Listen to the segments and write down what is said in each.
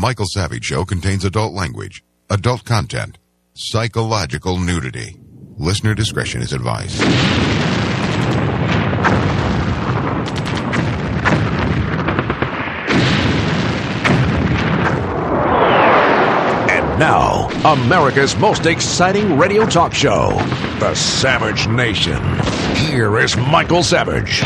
Michael Savage Show contains adult language, adult content, psychological nudity. Listener discretion is advised. And now, America's most exciting radio talk show, The Savage Nation. Here is Michael Savage.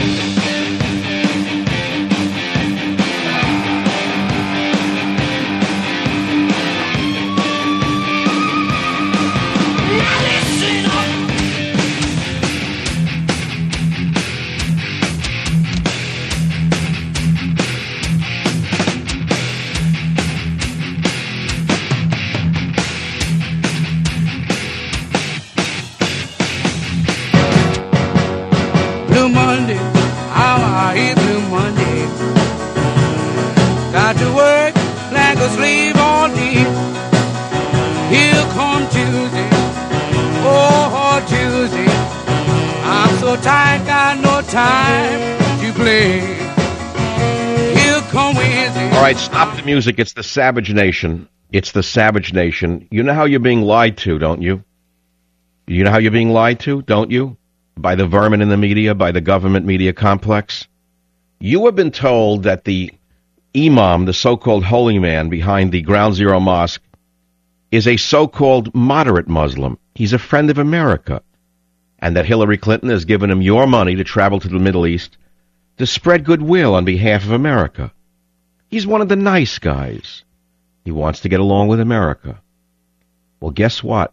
All right, stop the music. It's the Savage Nation. It's the Savage Nation. You know how you're being lied to, don't you? You know how you're being lied to, don't you? By the vermin in the media, by the government media complex. You have been told that the imam, the so-called holy man behind the Ground Zero Mosque, is a so-called moderate Muslim. He's a friend of America. And that Hillary Clinton has given him your money to travel to the Middle East to spread goodwill on behalf of America. He's one of the nice guys. He wants to get along with America. Well, guess what?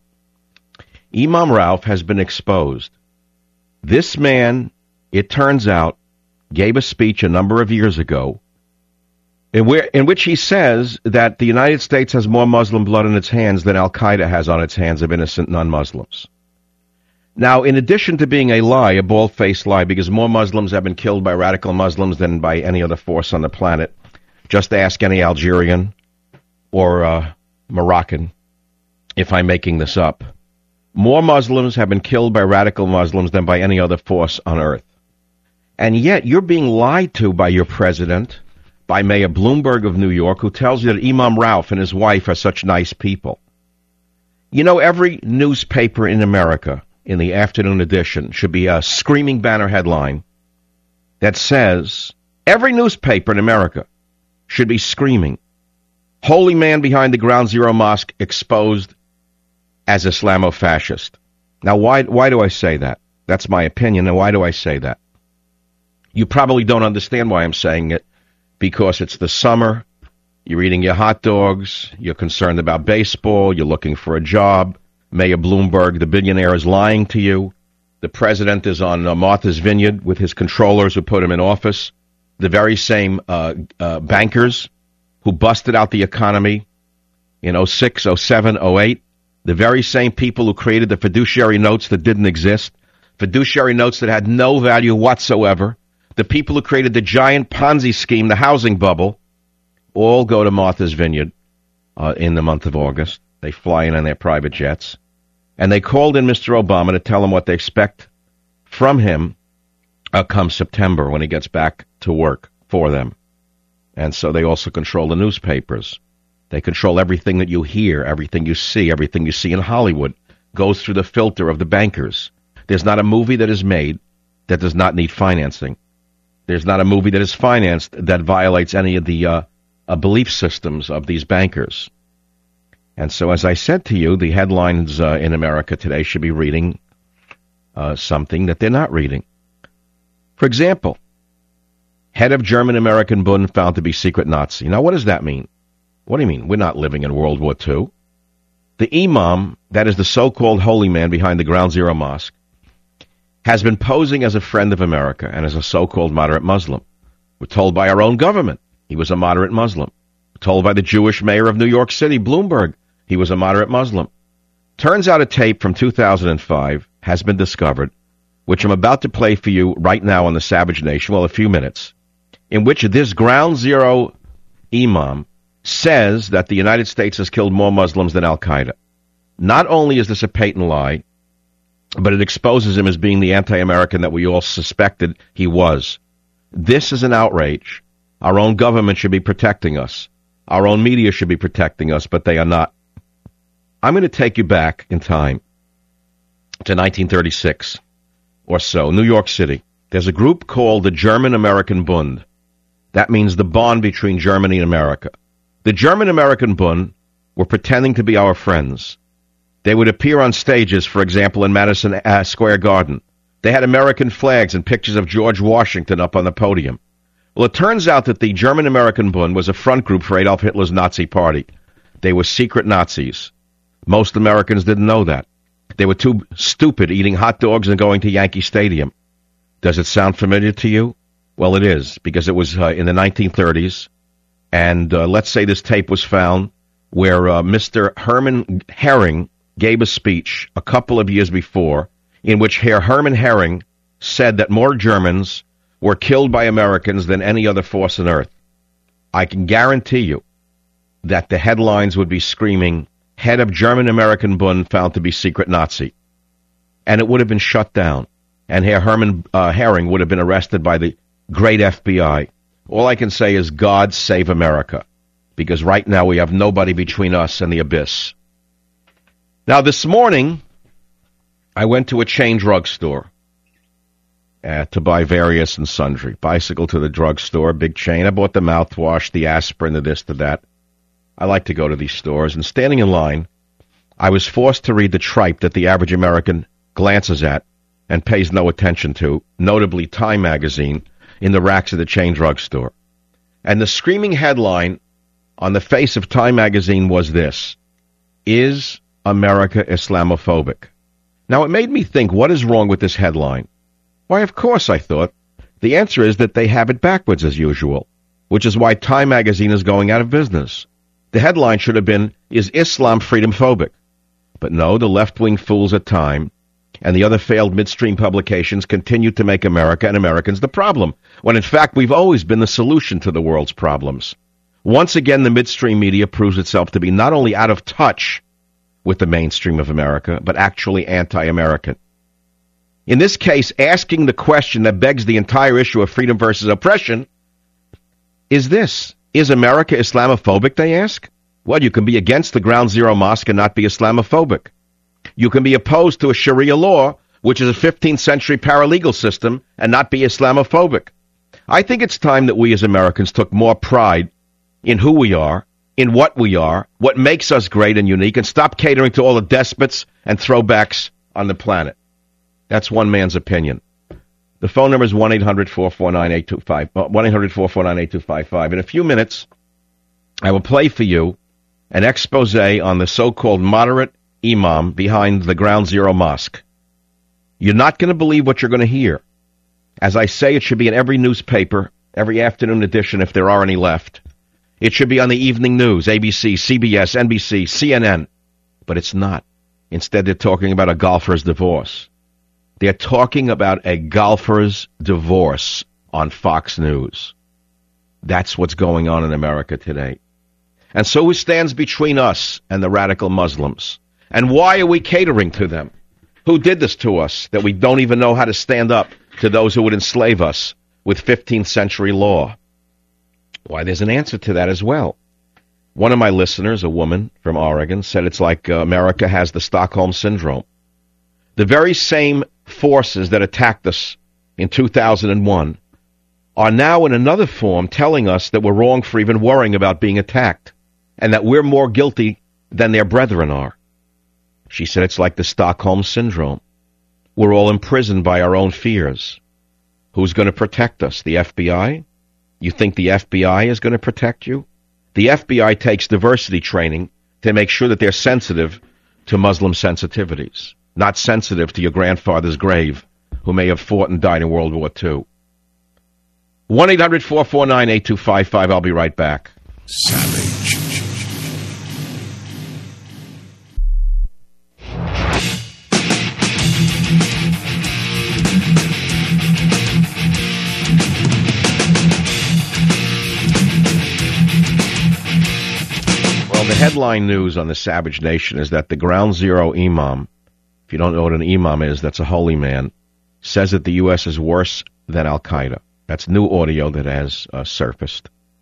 Imam Rauf has been exposed. This man, it turns out, gave a speech a number of years ago in which he says that the United States has more Muslim blood in its hands than Al-Qaeda has on its hands of innocent non-Muslims. Now, in addition to being a lie, a bald-faced lie, because more Muslims have been killed by radical Muslims than by any other force on the planet, just ask any Algerian or Moroccan if I'm making this up. More Muslims have been killed by radical Muslims than by any other force on earth. And yet you're being lied to by your president, by Mayor Bloomberg of New York, who tells you that Imam Rauf and his wife are such nice people. You know, every newspaper in America in the afternoon edition should be a screaming banner headline that says, every newspaper in America should be screaming, holy man behind the Ground Zero Mosque exposed as Islamofascist. Now, why do I say that? That's my opinion, and why do I say that? You probably don't understand why I'm saying it, because it's the summer, you're eating your hot dogs, you're concerned about baseball, you're looking for a job, Mayor Bloomberg, the billionaire, is lying to you, the president is on Martha's Vineyard with his controllers who put him in office, the very same bankers who busted out the economy in 06, 07, 08, the very same people who created the fiduciary notes that didn't exist, fiduciary notes that had no value whatsoever, the people who created the giant Ponzi scheme, the housing bubble, all go to Martha's Vineyard in the month of August. They fly in on their private jets. And they called in Mr. Obama to tell him what they expect from him come September when he gets back to work for them. And so they also control the newspapers. They control everything that you hear, everything you see in Hollywood goes through the filter of the bankers. There's not a movie that is made that does not need financing. There's not a movie that is financed that violates any of the belief systems of these bankers. And so, as I said to you, the headlines in America today should be reading something that they're not reading. For example, head of German-American Bund found to be secret Nazi. Now, what does that mean? What do you mean? We're not living in World War II. The imam, that is the so-called holy man behind the Ground Zero Mosque, has been posing as a friend of America and as a so-called moderate Muslim. We're told by our own government he was a moderate Muslim. We're told by the Jewish mayor of New York City, Bloomberg, he was a moderate Muslim. Turns out a tape from 2005 has been discovered, which I'm about to play for you right now on the Savage Nation, well, a few minutes, in which this Ground Zero imam says that the United States has killed more Muslims than Al-Qaeda. Not only is this a patent lie, but it exposes him as being the anti-American that we all suspected he was. This is an outrage. Our own government should be protecting us. Our own media should be protecting us, but they are not. I'm going to take you back in time to 1936 or so, New York City. There's a group called the German-American Bund. That means the bond between Germany and America. The German-American Bund were pretending to be our friends. They would appear on stages, for example, in Madison Square Garden. They had American flags and pictures of George Washington up on the podium. Well, it turns out that the German-American Bund was a front group for Adolf Hitler's Nazi Party. They were secret Nazis. Most Americans didn't know that. They were too stupid eating hot dogs and going to Yankee Stadium. Does it sound familiar to you? Well, it is, because it was in the 1930s, and let's say this tape was found where Mr. Hermann Herring gave a speech a couple of years before in which Herr Hermann Herring said that more Germans were killed by Americans than any other force on earth. I can guarantee you that the headlines would be screaming, head of German-American Bund found to be secret Nazi. And it would have been shut down. And Herr Hermann Herring would have been arrested by the great FBI. All I can say is God save America. Because right now we have nobody between us and the abyss. Now this morning, I went to a chain drugstore to buy various and sundry. Bicycle to the drugstore, big chain. I bought the mouthwash, the aspirin, the this, the that. I like to go to these stores. And standing in line, I was forced to read the tripe that the average American glances at and pays no attention to, notably Time magazine, in the racks of the chain drugstore. And the screaming headline on the face of Time magazine was this: Is America Islamophobic? Now, it made me think, what is wrong with this headline? Why, of course, I thought. The answer is that they have it backwards as usual, which is why Time magazine is going out of business. The headline should have been, Is Islam freedom-phobic? But no, the left-wing fools at Time and the other failed midstream publications continue to make America and Americans the problem, when in fact we've always been the solution to the world's problems. Once again, the midstream media proves itself to be not only out of touch with the mainstream of America, but actually anti-American. In this case, asking the question that begs the entire issue of freedom versus oppression is this: Is America Islamophobic, they ask? Well, you can be against the Ground Zero Mosque and not be Islamophobic. You can be opposed to a Sharia law, which is a 15th century paralegal system, and not be Islamophobic. I think it's time that we as Americans took more pride in who we are, in what we are, what makes us great and unique, and stop catering to all the despots and throwbacks on the planet. That's one man's opinion. The phone number is 1-800-449-8255, 1-800-449-8255. In a few minutes, I will play for you an expose on the so-called moderate imam behind the Ground Zero Mosque. You're not going to believe what you're going to hear. As I say, it should be in every newspaper, every afternoon edition if there are any left. It should be on the evening news, ABC, CBS, NBC, CNN. But it's not. Instead, they're talking about a golfer's divorce. They're talking about a golfer's divorce on Fox News. That's what's going on in America today. And so who stands between us and the radical Muslims? And why are we catering to them? Who did this to us that we don't even know how to stand up to those who would enslave us with 15th century law? Why, there's an answer to that as well. One of my listeners, a woman from Oregon, said it's like America has the Stockholm Syndrome. The very same forces that attacked us in 2001 are now in another form telling us that we're wrong for even worrying about being attacked and that we're more guilty than their brethren are. She said it's like the Stockholm Syndrome. We're all imprisoned by our own fears. Who's going to protect us? The FBI? You think the FBI is going to protect you? The FBI takes diversity training to make sure that they're sensitive to Muslim sensitivities, not sensitive to your grandfather's grave, who may have fought and died in World War II. 1-800-449-8255. I'll be right back. Savage. Well, the headline news on the Savage Nation is that the Ground Zero Imam, if you don't know what an imam is, that's a holy man, says that the U.S. is worse than Al-Qaeda. That's new audio that has surfaced.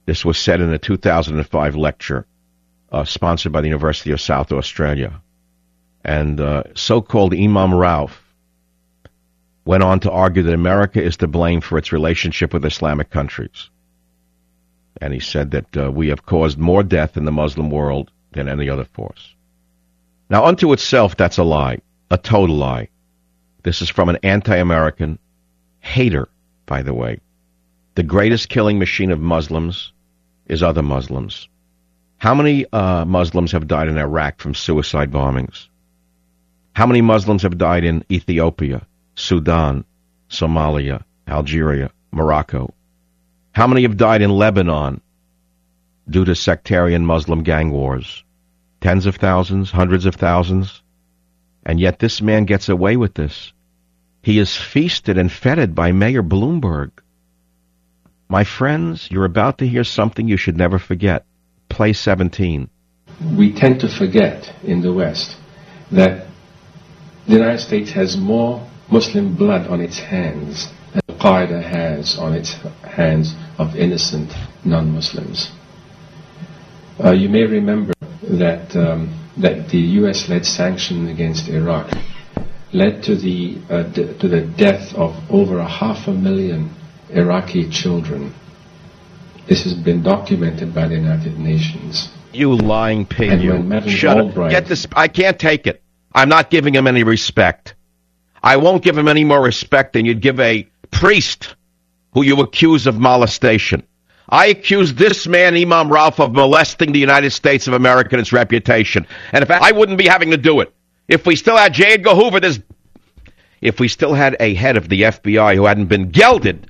This was said in a 2005 lecture sponsored by the University of South Australia. And so-called Imam Rauf went on to argue that America is to blame for its relationship with Islamic countries. And he said that we have caused more death in the Muslim world than any other force. Now, unto itself, that's a lie, a total lie. This is from an anti-American hater, by the way. The greatest killing machine of Muslims is other Muslims. How many Muslims have died in Iraq from suicide bombings? How many Muslims have died in Ethiopia, Sudan, Somalia, Algeria, Morocco? How many have died in Lebanon due to sectarian Muslim gang wars? Tens of thousands, hundreds of thousands? And yet this man gets away with this. He is feasted and feted by Mayor Bloomberg. My friends, you're about to hear something you should never forget. Play 17. We tend to forget in the West that the United States has more Muslim blood on its hands than Al-Qaeda has on its hands of innocent non-Muslims. You may remember that the U.S.-led sanction against Iraq led to the death of over 500,000 Iraqi children. This has been documented by the United Nations. You lying pig, and you. Shut up. Get this. I can't take it. I'm not giving him any respect. I won't give him any more respect than you'd give a priest who you accuse of molestation. I accuse this man, Imam Rauf, of molesting the United States of America and its reputation. And in fact, I wouldn't be having to do it. If we still had J. Edgar Hoover, if we still had a head of the FBI who hadn't been gelded,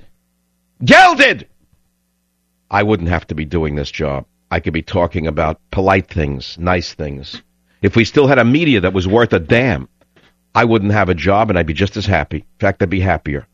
I wouldn't have to be doing this job. I could be talking about polite things, nice things. If we still had a media that was worth a damn, I wouldn't have a job and I'd be just as happy. In fact, I'd be happier.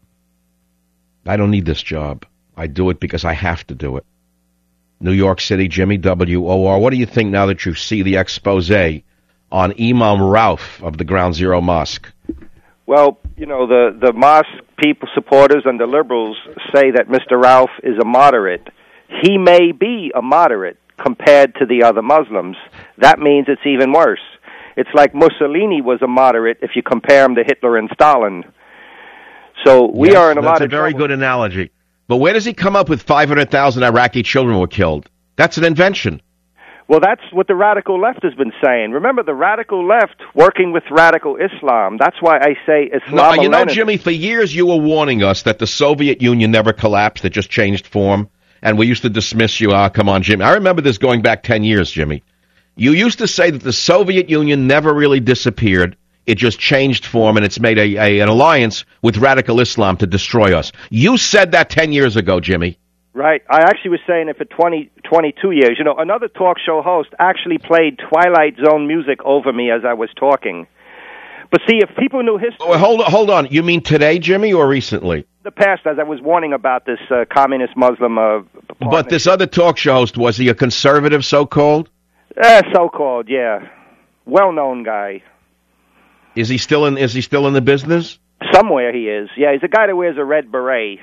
I don't need this job. I do it because I have to do it. New York City, Jimmy W.O.R. What do you think now that you see the expose on Imam Rauf of the Ground Zero Mosque? Well, you know, the mosque people, supporters, and the liberals say that Mr. Rauf is a moderate. He may be a moderate compared to the other Muslims. That means it's even worse. It's like Mussolini was a moderate if you compare him to Hitler and Stalin. So we are in a lot of trouble. That's a very good analogy. But where does he come up with 500,000 Iraqi children were killed? That's an invention. Well, that's what the radical left has been saying. Remember, the radical left working with radical Islam. That's why I say Islam. No, you know, Jimmy, for years you were warning us that the Soviet Union never collapsed. It just changed form. And we used to dismiss you. Come on, Jimmy. I remember this going back 10 years, Jimmy. You used to say that the Soviet Union never really disappeared. It just changed form, and it's made an alliance with radical Islam to destroy us. You said that 10 years ago, Jimmy. Right. I actually was saying it for 22 years. You know, another talk show host actually played Twilight Zone music over me as I was talking. But see, if people knew history... Oh, hold on. You mean today, Jimmy, or recently? The past, as I was warning about this communist Muslim... But this other talk show host, was he a conservative, so-called? So-called, yeah. Well-known guy. Is he still in the business? Somewhere he is. Yeah, he's a guy that wears a red beret.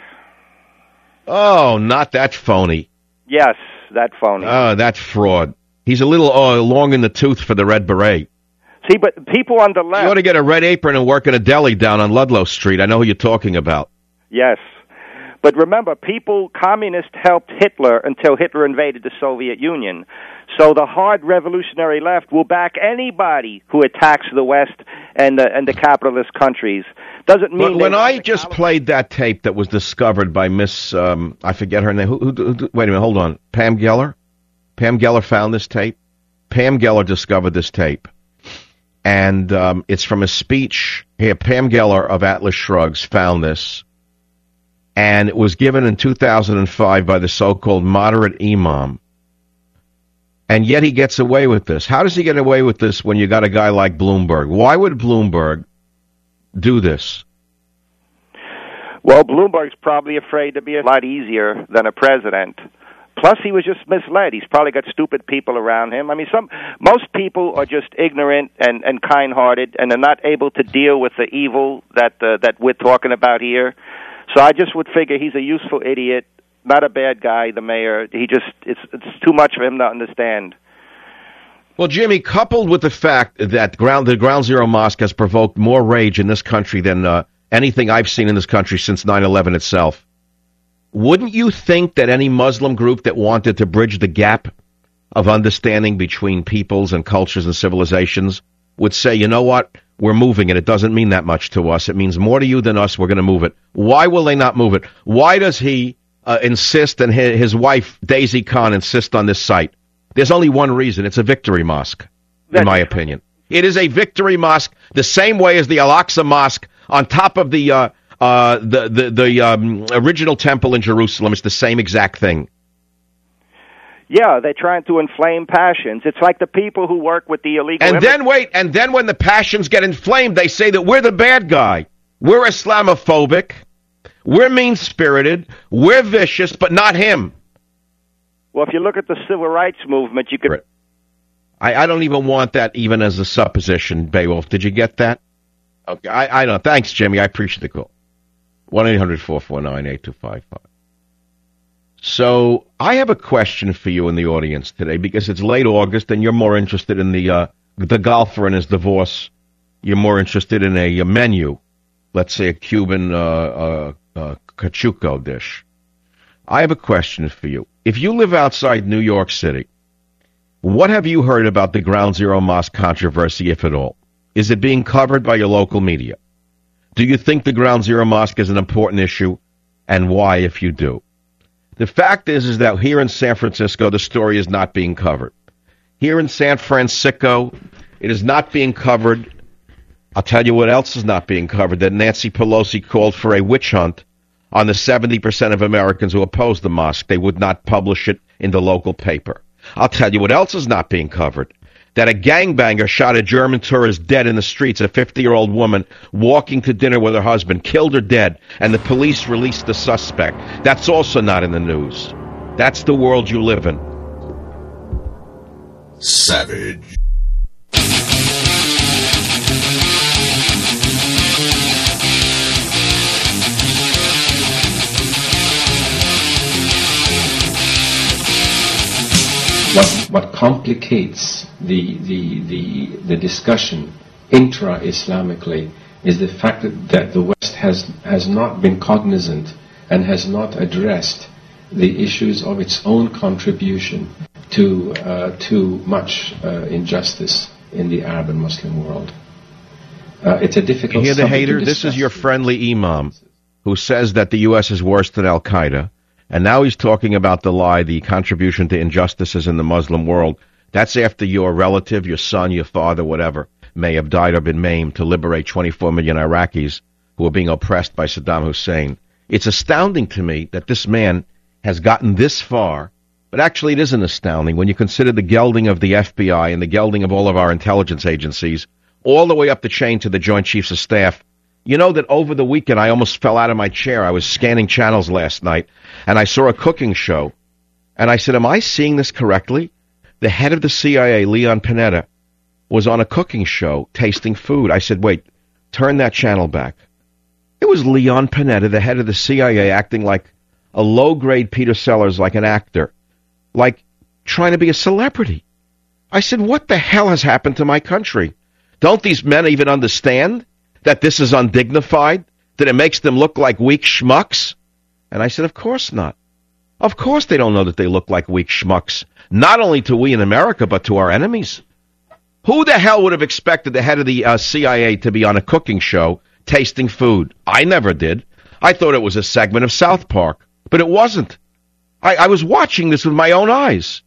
Oh, not that phony. Yes, that phony. Oh, that's fraud. He's a little long in the tooth for the red beret. See, but people on the left... You ought to get a red apron and work in a deli down on Ludlow Street. I know who you're talking about. Yes. But remember, communists helped Hitler until Hitler invaded the Soviet Union. So the hard revolutionary left will back anybody who attacks the West and the capitalist countries. Doesn't mean. But when I just played that tape that was discovered by Miss, I forget her name. Who, wait a minute, hold on. Pam Geller? Pam Geller found this tape? Pam Geller discovered this tape. And it's from a speech. Here, Pam Geller of Atlas Shrugs found this. And it was given in 2005 by the so-called moderate imam. And yet he gets away with this. How does he get away with this when you got a guy like Bloomberg? Why would Bloomberg do this? Well, Bloomberg's probably afraid to be a lot easier than a president. Plus, he was just misled. He's probably got stupid people around him. I mean, most people are just ignorant and kind-hearted, and they're not able to deal with the evil that we're talking about here. So I just would figure he's a useful idiot not a bad guy, the mayor. It's too much for him to understand. Well, Jimmy, coupled with the fact that the Ground Zero Mosque has provoked more rage in this country than anything I've seen in this country since 9/11 itself, wouldn't you think that any Muslim group that wanted to bridge the gap of understanding between peoples and cultures and civilizations would say, you know what, we're moving it. It doesn't mean that much to us. It means more to you than us. We're going to move it. Why will they not move it? Why does he insist and his wife, Daisy Khan, insist on this site? There's only one reason. It's a victory mosque, in my opinion. It is a victory mosque the same way as the Al-Aqsa Mosque on top of the original temple in Jerusalem. It's the same exact thing. Yeah, they're trying to inflame passions. It's like the people who work with the illegal... And then when the passions get inflamed, they say that we're the bad guy. We're Islamophobic. We're mean-spirited. We're vicious, but not him. Well, if you look at the civil rights movement, you could... I don't even want that even as a supposition, Beowulf. Did you get that? Okay, I don't. Thanks, Jimmy. I appreciate the call. 1-800-449-8255. So I have a question for you in the audience today because it's late August and you're more interested in the golfer and his divorce. You're more interested in a menu, let's say a Cuban cachuco dish. I have a question for you. If you live outside New York City, what have you heard about the Ground Zero Mosque controversy, if at all? Is it being covered by your local media? Do you think the Ground Zero Mosque is an important issue, and why, if you do? The fact is that here in San Francisco, the story is not being covered. Here in San Francisco, it is not being covered. I'll tell you what else is not being covered, that Nancy Pelosi called for a witch hunt on the 70% of Americans who oppose the mosque. They would not publish it in the local paper. I'll tell you what else is not being covered, that a gangbanger shot a German tourist dead in the streets, a 50-year-old woman walking to dinner with her husband, killed her dead, and the police released the suspect. That's also not in the news. That's the world you live in. Savage. What complicates the discussion intra-Islamically is the fact that the West has not been cognizant and has not addressed the issues of its own contribution to much injustice in the Arab and Muslim world. It's a difficult You hear the subject hater? to This is discuss. your friendly imam who says that the U.S. is worse than Al-Qaeda. And now he's talking about the lie, the contribution to injustices in the Muslim world. That's after your relative, your son, your father, whatever, may have died or been maimed to liberate 24 million Iraqis who are being oppressed by Saddam Hussein. It's astounding to me that this man has gotten this far, but actually it isn't astounding when you consider the gelding of the FBI and the gelding of all of our intelligence agencies, all the way up the chain to the Joint Chiefs of Staff. You know that over the weekend I almost fell out of my chair. I was scanning channels last night, and I saw a cooking show. And I said, am I seeing this correctly? The head of the CIA, Leon Panetta, was on a cooking show tasting food. I said, wait, turn that channel back. It was Leon Panetta, the head of the CIA, acting like a low-grade Peter Sellers, like an actor, like trying to be a celebrity. I said, what the hell has happened to my country? Don't these men even understand that this is undignified, that it makes them look like weak schmucks? And I said, of course not. Of course they don't know that they look like weak schmucks, not only to we in America, but to our enemies. Who the hell would have expected the head of the CIA to be on a cooking show tasting food? I never did. I thought it was a segment of South Park, but it wasn't. I was watching this with my own eyes.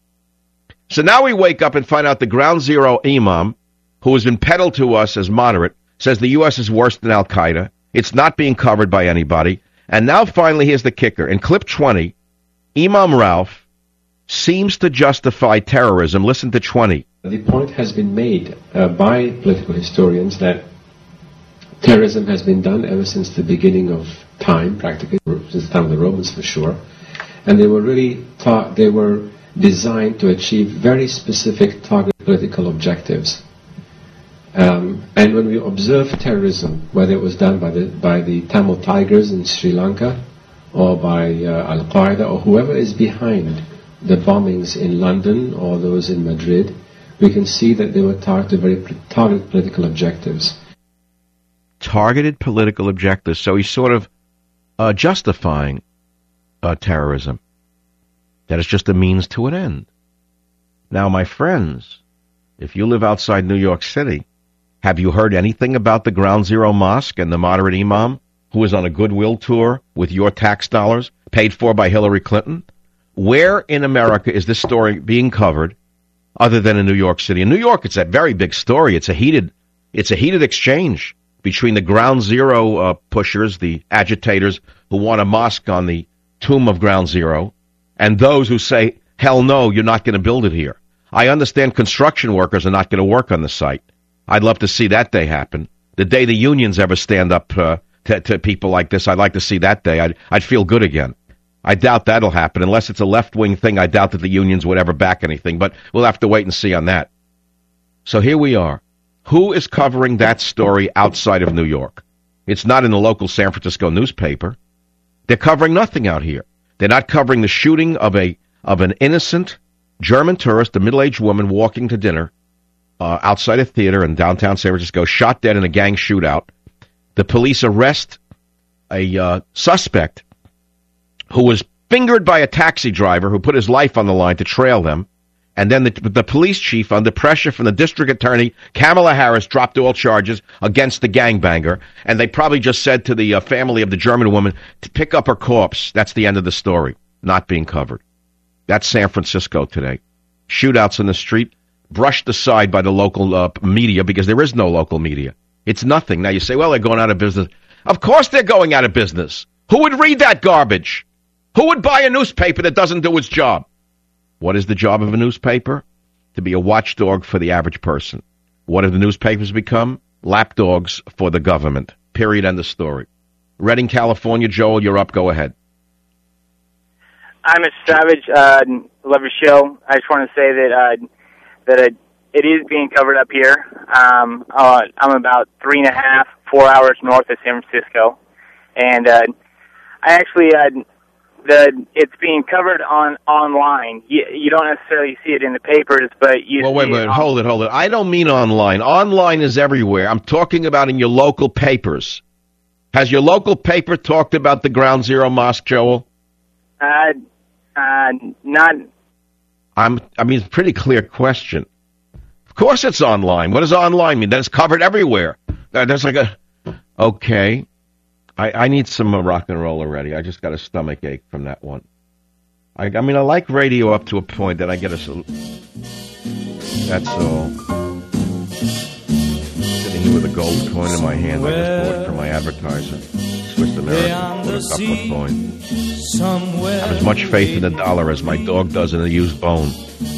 So now we wake up and find out the Ground Zero imam, who has been peddled to us as moderate, says the U.S. is worse than Al-Qaeda. It's not being covered by anybody. And now finally, here's the kicker. In clip 20, Imam Ralph seems to justify terrorism. Listen to 20. The point has been made by political historians that terrorism has been done ever since the beginning of time, practically, since the time of the Romans for sure. And they were really they were designed to achieve very specific targeted political objectives. And when we observe terrorism, whether it was done by the Tamil Tigers in Sri Lanka, or by Al-Qaeda or whoever is behind the bombings in London or those in Madrid, we can see that they were targeted political objectives. Targeted political objectives. So he's sort of justifying terrorism. That is just a means to an end. Now, my friends, if you live outside New York City, have you heard anything about the Ground Zero Mosque and the moderate imam who is on a goodwill tour with your tax dollars, paid for by Hillary Clinton? Where in America is this story being covered other than in New York City? In New York, it's a very big story. It's a heated exchange between the Ground Zero pushers, the agitators who want a mosque on the tomb of Ground Zero, and those who say, hell no, you're not going to build it here. I understand construction workers are not going to work on the site. I'd love to see that day happen. The day the unions ever stand up to people like this, I'd like to see that day. I'd feel good again. I doubt that'll happen. Unless it's a left-wing thing, I doubt that the unions would ever back anything, but we'll have to wait and see on that. So here we are. Who is covering that story outside of New York? It's not in the local San Francisco newspaper. They're covering nothing out here. They're not covering the shooting of an innocent German tourist, a middle-aged woman walking to dinner outside a theater in downtown San Francisco, shot dead in a gang shootout. The police arrest a suspect who was fingered by a taxi driver who put his life on the line to trail them. And then the police chief, under pressure from the district attorney, Kamala Harris, dropped all charges against the gangbanger. And they probably just said to the family of the German woman to pick up her corpse. That's the end of the story. Not being covered. That's San Francisco today. Shootouts in the street, brushed aside by the local media because there is no local media. It's nothing. Now you say, well, they're going out of business. Of course they're going out of business. Who would read that garbage? Who would buy a newspaper that doesn't do its job? What is the job of a newspaper? To be a watchdog for the average person. What have the newspapers become? Lapdogs for the government. Period. End of story. Redding, California. Joel, you're up. Go ahead. Hi, Mr. Savage. Love your show. I just want to say that it is being covered up here. I'm about 3.5, 4 hours north of San Francisco, and it's being covered online. You don't necessarily see it in the papers, but you. Well, wait, hold it. I don't mean online. Online is everywhere. I'm talking about in your local papers. Has your local paper talked about the Ground Zero Mosque, Joel? Not. I mean, it's a pretty clear question. Of course it's online. What does online mean? Then it's covered everywhere. There's like a... Okay. I need some rock and roll already. I just got a stomach ache from that one. I mean, I like radio up to a point that I get a... That's all. Sitting here with a gold coin in my hand I just bought from my advertiser. Swiss American. What a couple of coins. I have as much faith in the dollar as my dog does in a used bone.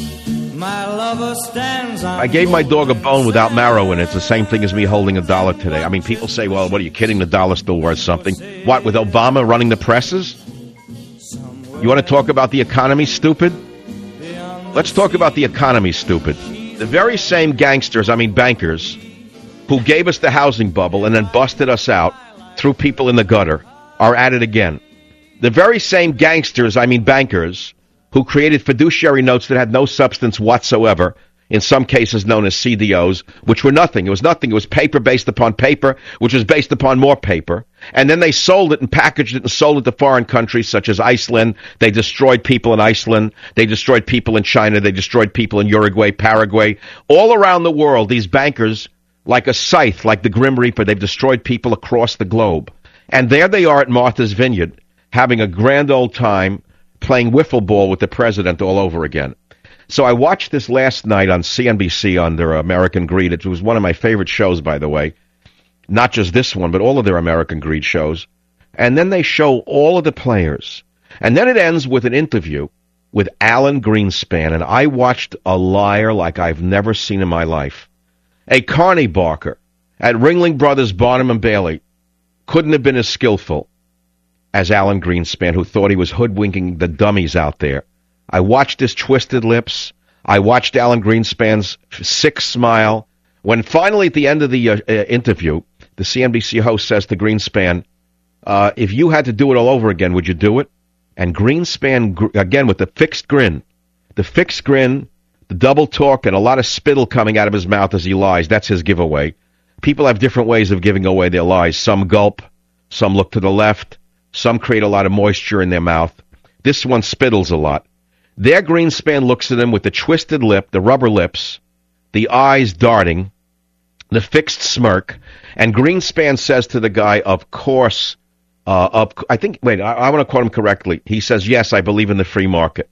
I gave my dog a bone without marrow in it. It's the same thing as me holding $1 today. I mean, people say, well, what are you kidding? The dollar's still worth something. What, with Obama running the presses? You want to talk about the economy, stupid? Let's talk about the economy, stupid. The very same gangsters, bankers, who gave us the housing bubble and then busted us out, threw people in the gutter, are at it again. The very same gangsters, bankers, who created fiduciary notes that had no substance whatsoever, in some cases known as CDOs, which were nothing. It was nothing. It was paper based upon paper, which was based upon more paper. And then they sold it and packaged it and sold it to foreign countries such as Iceland. They destroyed people in Iceland. They destroyed people in China. They destroyed people in Uruguay, Paraguay. All around the world, these bankers, like a scythe, like the Grim Reaper, they've destroyed people across the globe. And there they are at Martha's Vineyard, having a grand old time, playing wiffle ball with the president all over again. So I watched this last night on CNBC under American Greed. It was one of my favorite shows, by the way. Not just this one, but all of their American Greed shows. And then they show all of the players. And then it ends with an interview with Alan Greenspan. And I watched a liar like I've never seen in my life. A carny barker at Ringling Brothers, Barnum and Bailey couldn't have been as skillful as Alan Greenspan, who thought he was hoodwinking the dummies out there. I watched his twisted lips. I watched Alan Greenspan's sick smile. When finally at the end of the interview, the CNBC host says to Greenspan, if you had to do it all over again, would you do it? And Greenspan, again, with the fixed grin, the double talk, and a lot of spittle coming out of his mouth as he lies. That's his giveaway. People have different ways of giving away their lies. Some gulp, some look to the left, some create a lot of moisture in their mouth. This one spittles a lot. There, Greenspan looks at him with the twisted lip, the rubber lips, the eyes darting, the fixed smirk, and Greenspan says to the guy, of course, I want to quote him correctly. He says, yes, I believe in the free market.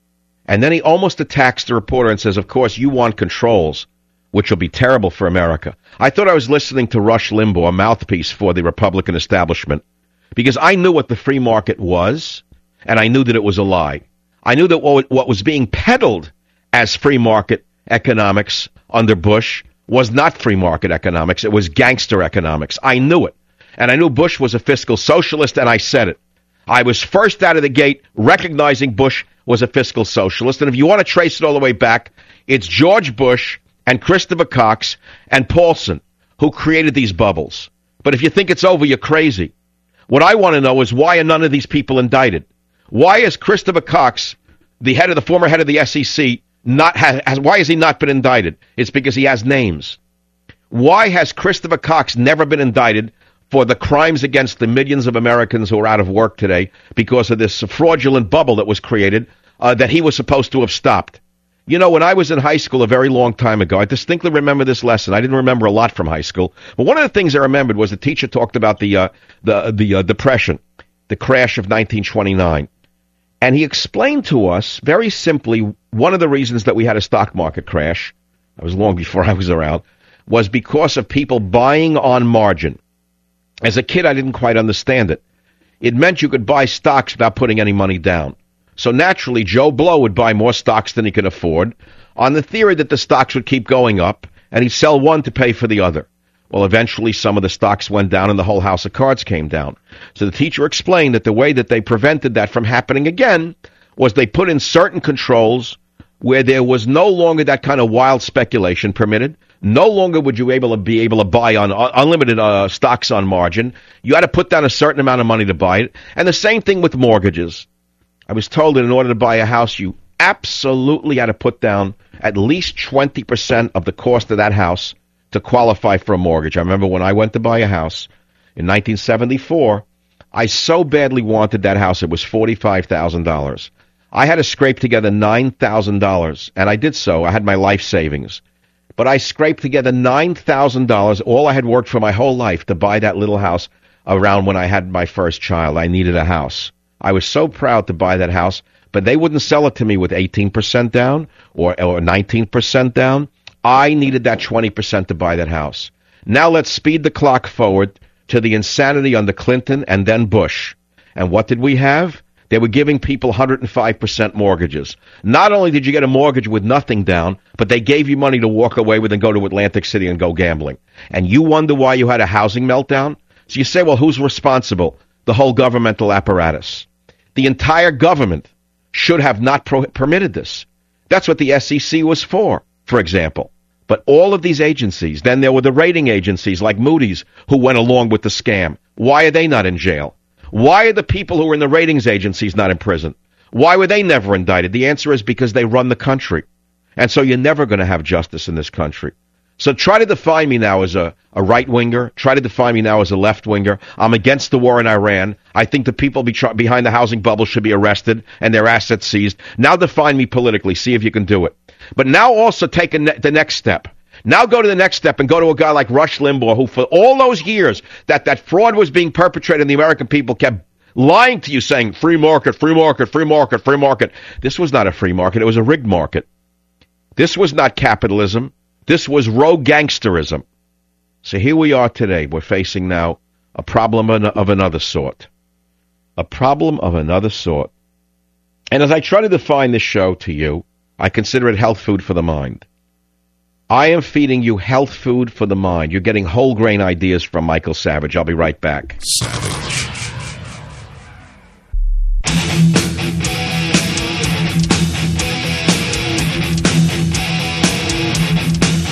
And then he almost attacks the reporter and says, of course, you want controls, which will be terrible for America. I thought I was listening to Rush Limbaugh, a mouthpiece for the Republican establishment, because I knew what the free market was, and I knew that it was a lie. I knew that what was being peddled as free market economics under Bush was not free market economics. It was gangster economics. I knew it. And I knew Bush was a fiscal socialist, and I said it. I was first out of the gate recognizing Bush was a fiscal socialist. And if you want to trace it all the way back, it's George Bush and Christopher Cox and Paulson who created these bubbles. But if you think it's over, you're crazy. What I want to know is, why are none of these people indicted? Why is Christopher Cox, the former head of the SEC, why has he not been indicted? It's because he has names. Why has Christopher Cox never been indicted for the crimes against the millions of Americans who are out of work today because of this fraudulent bubble that was created that he was supposed to have stopped? You know, when I was in high school a very long time ago, I distinctly remember this lesson. I didn't remember a lot from high school, but one of the things I remembered was the teacher talked about the Depression, the crash of 1929. And he explained to us very simply one of the reasons that we had a stock market crash, that was long before I was around, was because of people buying on margin. As a kid, I didn't quite understand it. It meant you could buy stocks without putting any money down. So naturally, Joe Blow would buy more stocks than he could afford on the theory that the stocks would keep going up, and he'd sell one to pay for the other. Well, eventually some of the stocks went down and the whole house of cards came down. So the teacher explained that the way that they prevented that from happening again was they put in certain controls where there was no longer that kind of wild speculation permitted. No longer would you be able to buy on unlimited stocks on margin. You had to put down a certain amount of money to buy it. And the same thing with mortgages. I was told that in order to buy a house, you absolutely had to put down at least 20% of the cost of that house to qualify for a mortgage. I remember when I went to buy a house in 1974, I so badly wanted that house. It was $45,000. I had to scrape together $9,000, and I did so. I had my life savings. But I scraped together $9,000, all I had worked for my whole life, to buy that little house around when I had my first child. I needed a house. I was so proud to buy that house, but they wouldn't sell it to me with 18% down or 19% down. I needed that 20% to buy that house. Now let's speed the clock forward to the insanity under Clinton and then Bush. And what did we have? They were giving people 105% mortgages. Not only did you get a mortgage with nothing down, but they gave you money to walk away with and go to Atlantic City and go gambling. And you wonder why you had a housing meltdown? So you say, well, who's responsible? The whole governmental apparatus. The entire government should have not permitted this. That's what the SEC was for example. But all of these agencies, then there were the rating agencies like Moody's who went along with the scam. Why are they not in jail? Why are the people who were in the ratings agencies not in prison? Why were they never indicted? The answer is because they run the country. And so you're never going to have justice in this country. So try to define me now as a right-winger. Try to define me now as a left-winger. I'm against the war in Iran. I think the people behind the housing bubble should be arrested and their assets seized. Now define me politically. See if you can do it. But now also take the next step. Now go to the next step and go to a guy like Rush Limbaugh, who for all those years that fraud was being perpetrated and the American people kept lying to you, saying free market, free market, free market, free market. This was not a free market. It was a rigged market. This was not capitalism. This was rogue gangsterism. So here we are today. We're facing now a problem of another sort. A problem of another sort. And as I try to define this show to you, I consider it health food for the mind. I am feeding you health food for the mind. You're getting whole grain ideas from Michael Savage. I'll be right back. Savage.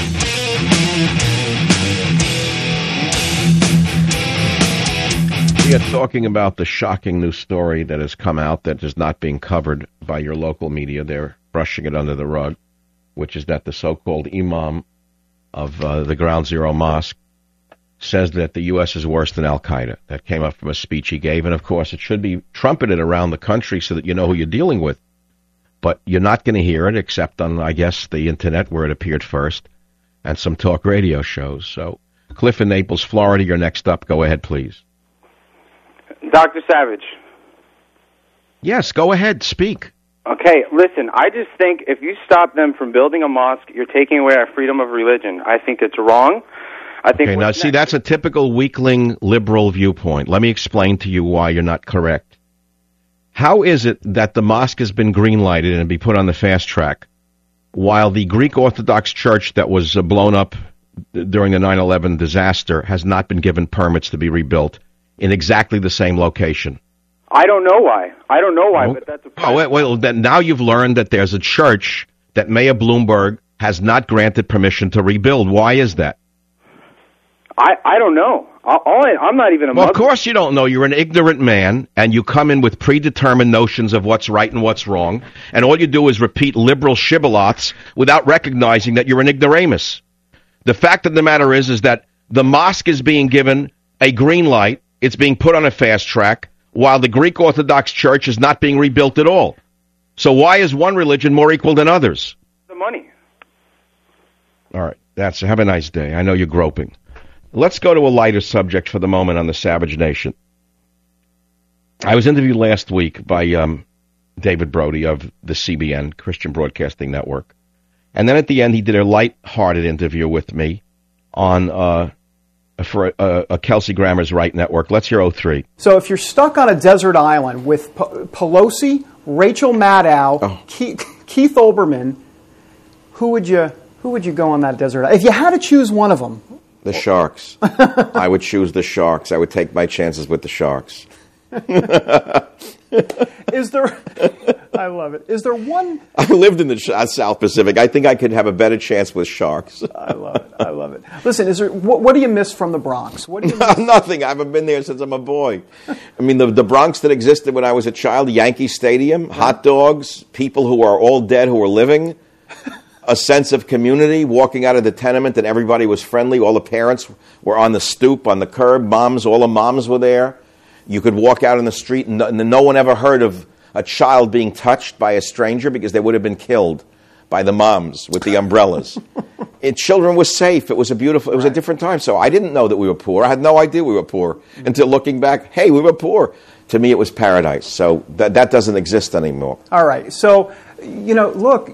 We are talking about the shocking new story that has come out that is not being covered by your local media. They're brushing it under the rug, which is that the so-called imam of the Ground Zero Mosque says that the U.S. is worse than Al-Qaeda. That came up from a speech he gave, and of course it should be trumpeted around the country so that you know who you're dealing with. But you're not going to hear it except on, I guess, the internet where it appeared first, and some talk radio shows. So, Cliff in Naples, Florida, you're next up. Go ahead, please. Dr. Savage. Yes, go ahead. Speak. Okay, listen, I just think if you stop them from building a mosque, you're taking away our freedom of religion. I think it's wrong. I think. Okay, now see, that's a typical weakling liberal viewpoint. Let me explain to you why you're not correct. How is it that the mosque has been green-lighted and be put on the fast track, while the Greek Orthodox Church that was blown up during the 9/11 disaster has not been given permits to be rebuilt in exactly the same location? I don't know why. But that's a problem. Well, then now you've learned that there's a church that Mayor Bloomberg has not granted permission to rebuild. Why is that? I don't know. I'm not even a Muslim. Well, of course you don't know. You're an ignorant man, and you come in with predetermined notions of what's right and what's wrong, and all you do is repeat liberal shibboleths without recognizing that you're an ignoramus. The fact of the matter is that the mosque is being given a green light. It's being put on a fast track, while the Greek Orthodox Church is not being rebuilt at all. So why is one religion more equal than others? The money. All right. Have a nice day. I know you're groping. Let's go to a lighter subject for the moment on the Savage Nation. I was interviewed last week by David Brody of the CBN, Christian Broadcasting Network. And then at the end, he did a light-hearted interview with me on for Kelsey Grammer's Right Network. Let's hear 03. So if you're stuck on a desert island with Pelosi, Rachel Maddow, Keith Olbermann, who would you go on that desert island? If you had to choose one of them. The Sharks. I would choose the Sharks. I would take my chances with the Sharks. Is there... I love it. Is there one... I lived in the South Pacific. I think I could have a better chance with Sharks. I love it. Listen, is there... What do you miss from the Bronx? What do you miss? Nothing. I haven't been there since I'm a boy. I mean, the Bronx that existed when I was a child, Yankee Stadium, hot dogs, people who are all dead who are living... A sense of community, walking out of the tenement and everybody was friendly. All the parents were on the stoop, on the curb. All the moms were there. You could walk out in the street and no one ever heard of a child being touched by a stranger because they would have been killed by the moms with the umbrellas. Children were safe. It was a different time. So I didn't know that we were poor. I had no idea we were poor until looking back, hey, we were poor. To me, it was paradise. So that doesn't exist anymore. All right. So, look...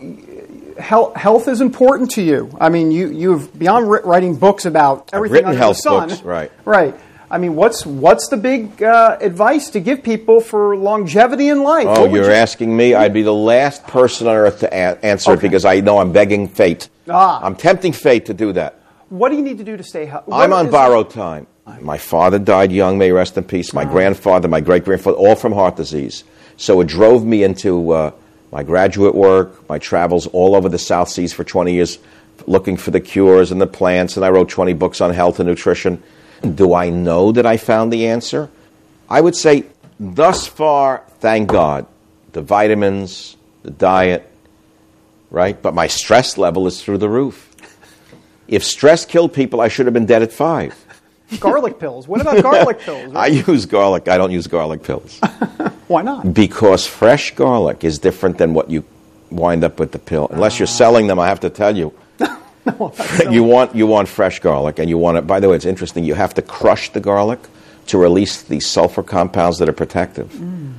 Health is important to you. I mean, you've beyond writing books about everything under the sun. Books, right? Right. I mean, what's the big advice to give people for longevity in life? Oh, you're asking me? I'd be the last person on earth to answer it because I know I'm begging fate. I'm tempting fate to do that. What do you need to do to stay healthy? I'm on borrowed time. My father died young, may he rest in peace. My grandfather, my great-grandfather, all from heart disease. So it drove me into... my graduate work, my travels all over the South Seas for 20 years, looking for the cures and the plants, and I wrote 20 books on health and nutrition. Do I know that I found the answer? I would say, thus far, thank God. The vitamins, the diet, right? But my stress level is through the roof. If stress killed people, I should have been dead at 5. Garlic pills. What about garlic pills? I use garlic. I don't use garlic pills. Why not? Because fresh garlic is different than what you wind up with the pill. Unless you're selling them, I have to tell you. No, you want fresh garlic, and you want it. By the way, it's interesting. You have to crush the garlic to release the sulfur compounds that are protective.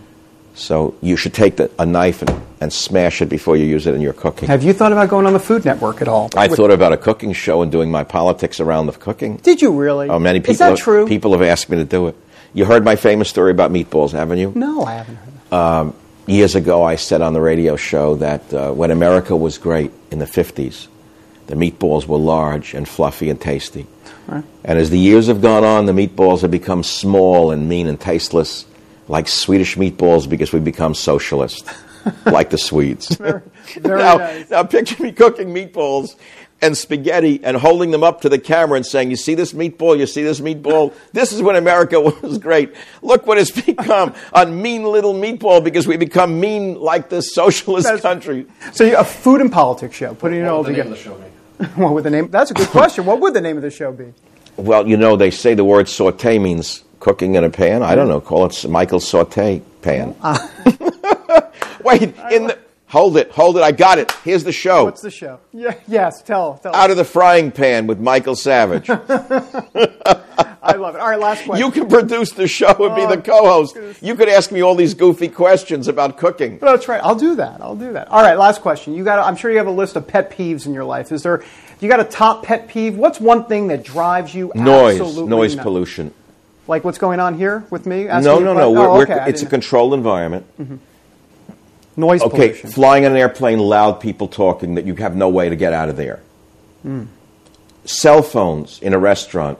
So you should take a knife and smash it before you use it in your cooking. Have you thought about going on the Food Network at all? I thought about a cooking show and doing my politics around the cooking. Did you really? Oh, many people. Is that true? People have asked me to do it. You heard my famous story about meatballs, haven't you? No, I haven't heard that. Years ago, I said on the radio show that when America was great in the 50s, the meatballs were large and fluffy and tasty. Right. And as the years have gone on, the meatballs have become small and mean and tasteless, like Swedish meatballs, because we've become socialist, like the Swedes. Very nice. Now picture me cooking meatballs, and spaghetti and holding them up to the camera and saying, you see this meatball? You see this meatball? This is when America was great. Look what it's become, a mean little meatball, because we become mean like this socialist country. So a food and politics show, putting it all together. What would the name? That's a good question. What would the name of the show be? Well, they say the word sauté means cooking in a pan. I don't know. Call it Michael's Sauté Pan. Wait, hold it. I got it. Here's the show. What's the show? Yeah, yes, tell Out of the Frying Pan with Michael Savage. I love it. All right, last question. You can produce the show and be the co-host. You could ask me all these goofy questions about cooking. That's right. I'll do that. All right, last question. I'm sure you have a list of pet peeves in your life. You got a top pet peeve? What's one thing that drives you absolutely Noise nuts? Pollution. Like what's going on here with me? No. It's a controlled environment. Mm-hmm. Noise pollution. Flying on an airplane, loud people talking that you have no way to get out of there. Mm. Cell phones in a restaurant.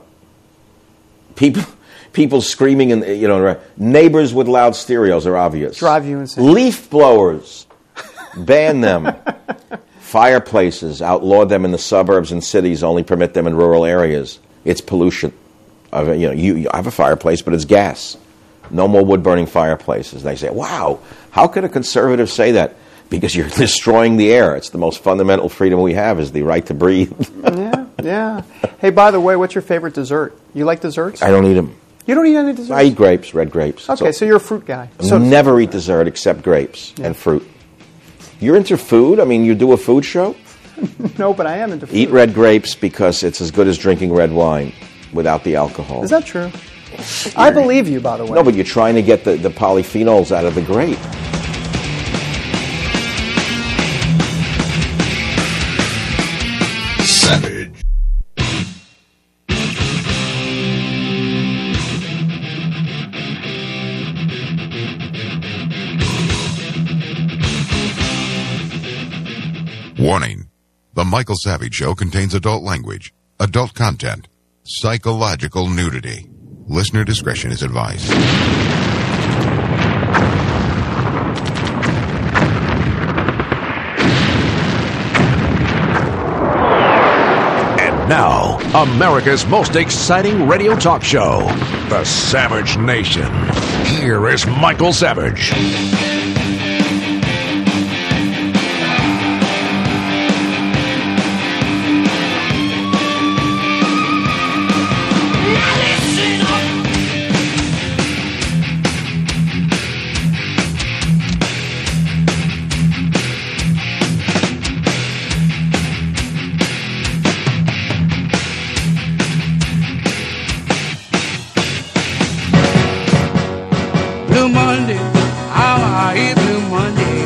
People screaming, neighbors with loud stereos are obvious. Drive you insane. Leaf blowers, ban them. Fireplaces, outlaw them in the suburbs and cities, only permit them in rural areas. It's pollution. I have a fireplace, but it's gas. No more wood-burning fireplaces. They say, wow, how could a conservative say that? Because you're destroying the air. It's the most fundamental freedom we have, is the right to breathe. Yeah. Hey, by the way, what's your favorite dessert? You like desserts? I don't eat them. You don't eat any desserts? I eat grapes, red grapes. Okay, so you're a fruit guy. Never eat dessert except grapes and fruit. You're into food? I mean, you do a food show? No, but I am into food. Eat red grapes because it's as good as drinking red wine without the alcohol. Is that true? I believe you, by the way. No, but you're trying to get the polyphenols out of the grape. Savage. Warning. The Michael Savage Show contains adult language, adult content, psychological nudity. Listener discretion is advised. And now, America's most exciting radio talk show, The Savage Nation. Here is Michael Savage. Blue Monday, how I hate Blue Monday.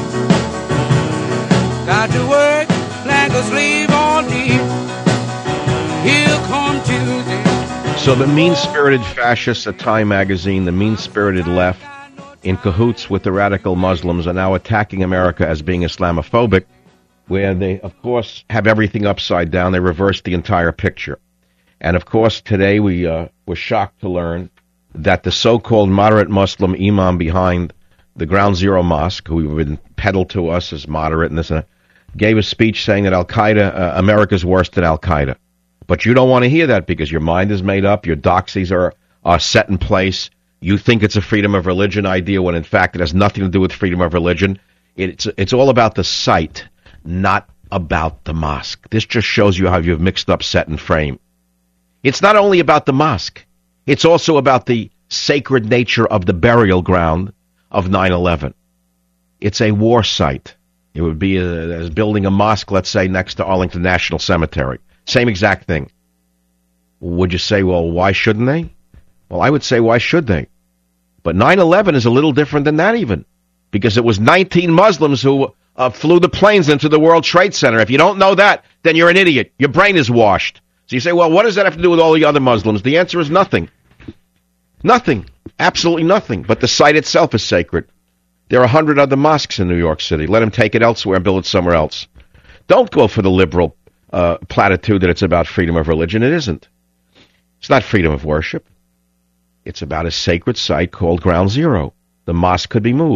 Got to work like a slave all day. Here come Tuesday. So the mean-spirited fascists at Time magazine, the mean-spirited left, in cahoots with the radical Muslims, are now attacking America as being Islamophobic, where they, of course, have everything upside down. They reverse the entire picture. And, of course, today we were shocked to learn that the so-called moderate Muslim imam behind the Ground Zero Mosque, who had been peddled to us as moderate and this and that, gave a speech saying that Al-Qaeda, America's worse than Al-Qaeda. But you don't want to hear that because your mind is made up, your doxies are set in place. You think it's a freedom of religion idea when, in fact, it has nothing to do with freedom of religion. It's all about the site, not about the mosque. This just shows you how you've mixed up set and frame. It's not only about the mosque. It's also about the sacred nature of the burial ground of 9/11. It's a war site. It would be as building a mosque, let's say, next to Arlington National Cemetery. Same exact thing. Would you say, well, why shouldn't they? Well, I would say, why should they? But 9/11 is a little different than that even, because it was 19 Muslims who flew the planes into the World Trade Center. If you don't know that, then you're an idiot. Your brain is washed. So you say, well, what does that have to do with all the other Muslims? The answer is nothing. Nothing. Absolutely nothing. But the site itself is sacred. There are 100 other mosques in New York City. Let them take it elsewhere and build it somewhere else. Don't go for the liberal platitude that it's about freedom of religion. It isn't. It's not freedom of worship. It's about a sacred site called Ground Zero. The mosque could be moved.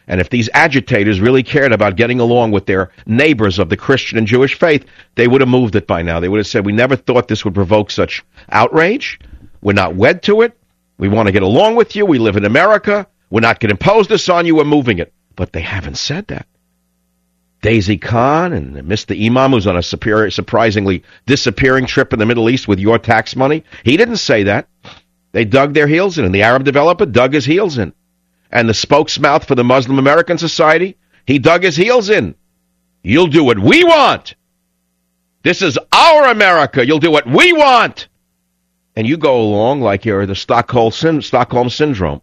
And if these agitators really cared about getting along with their neighbors of the Christian and Jewish faith, they would have moved it by now. They would have said, we never thought this would provoke such outrage. We're not wed to it. We want to get along with you. We live in America. We're not going to impose this on you. We're moving it. But they haven't said that. Daisy Khan and Mr. Imam, who's on a surprisingly disappearing trip in the Middle East with your tax money, he didn't say that. They dug their heels in, and the Arab developer dug his heels in. And the spokesmouth for the Muslim American Society, he dug his heels in. You'll do what we want. This is our America. You'll do what we want. And you go along like you're the Stockholm Syndrome.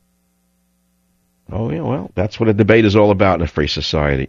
Oh, yeah, well, that's what a debate is all about in a free society.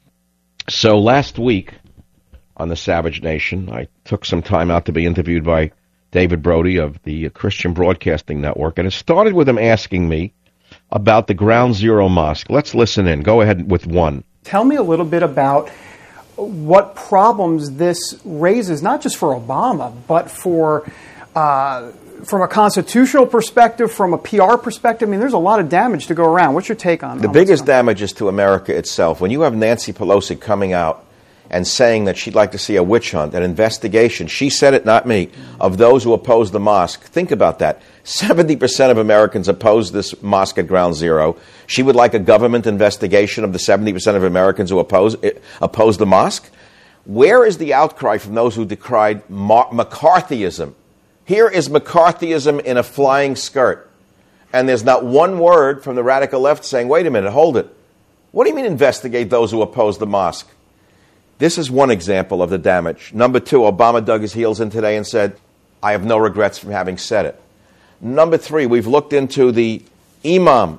So last week on the Savage Nation, I took some time out to be interviewed by David Brody of the Christian Broadcasting Network, and it started with him asking me about the Ground Zero Mosque. Let's listen in. Go ahead with one. Tell me a little bit about what problems this raises, not just for Obama, but for from a constitutional perspective, from a PR perspective. I mean, there's a lot of damage to go around. What's your take on the biggest damage is to America itself. When you have Nancy Pelosi coming out and saying that she'd like to see a witch hunt, an investigation, she said it, not me, of those who oppose the mosque. Think about that. 70% of Americans oppose this mosque at Ground Zero. She would like a government investigation of the 70% of Americans who oppose the mosque. Where is the outcry from those who decried McCarthyism? Here is McCarthyism in a flying skirt. And there's not one word from the radical left saying, wait a minute, hold it. What do you mean investigate those who oppose the mosque? This is one example of the damage. Number two, Obama dug his heels in today and said, I have no regrets from having said it. Number three, we've looked into the imam,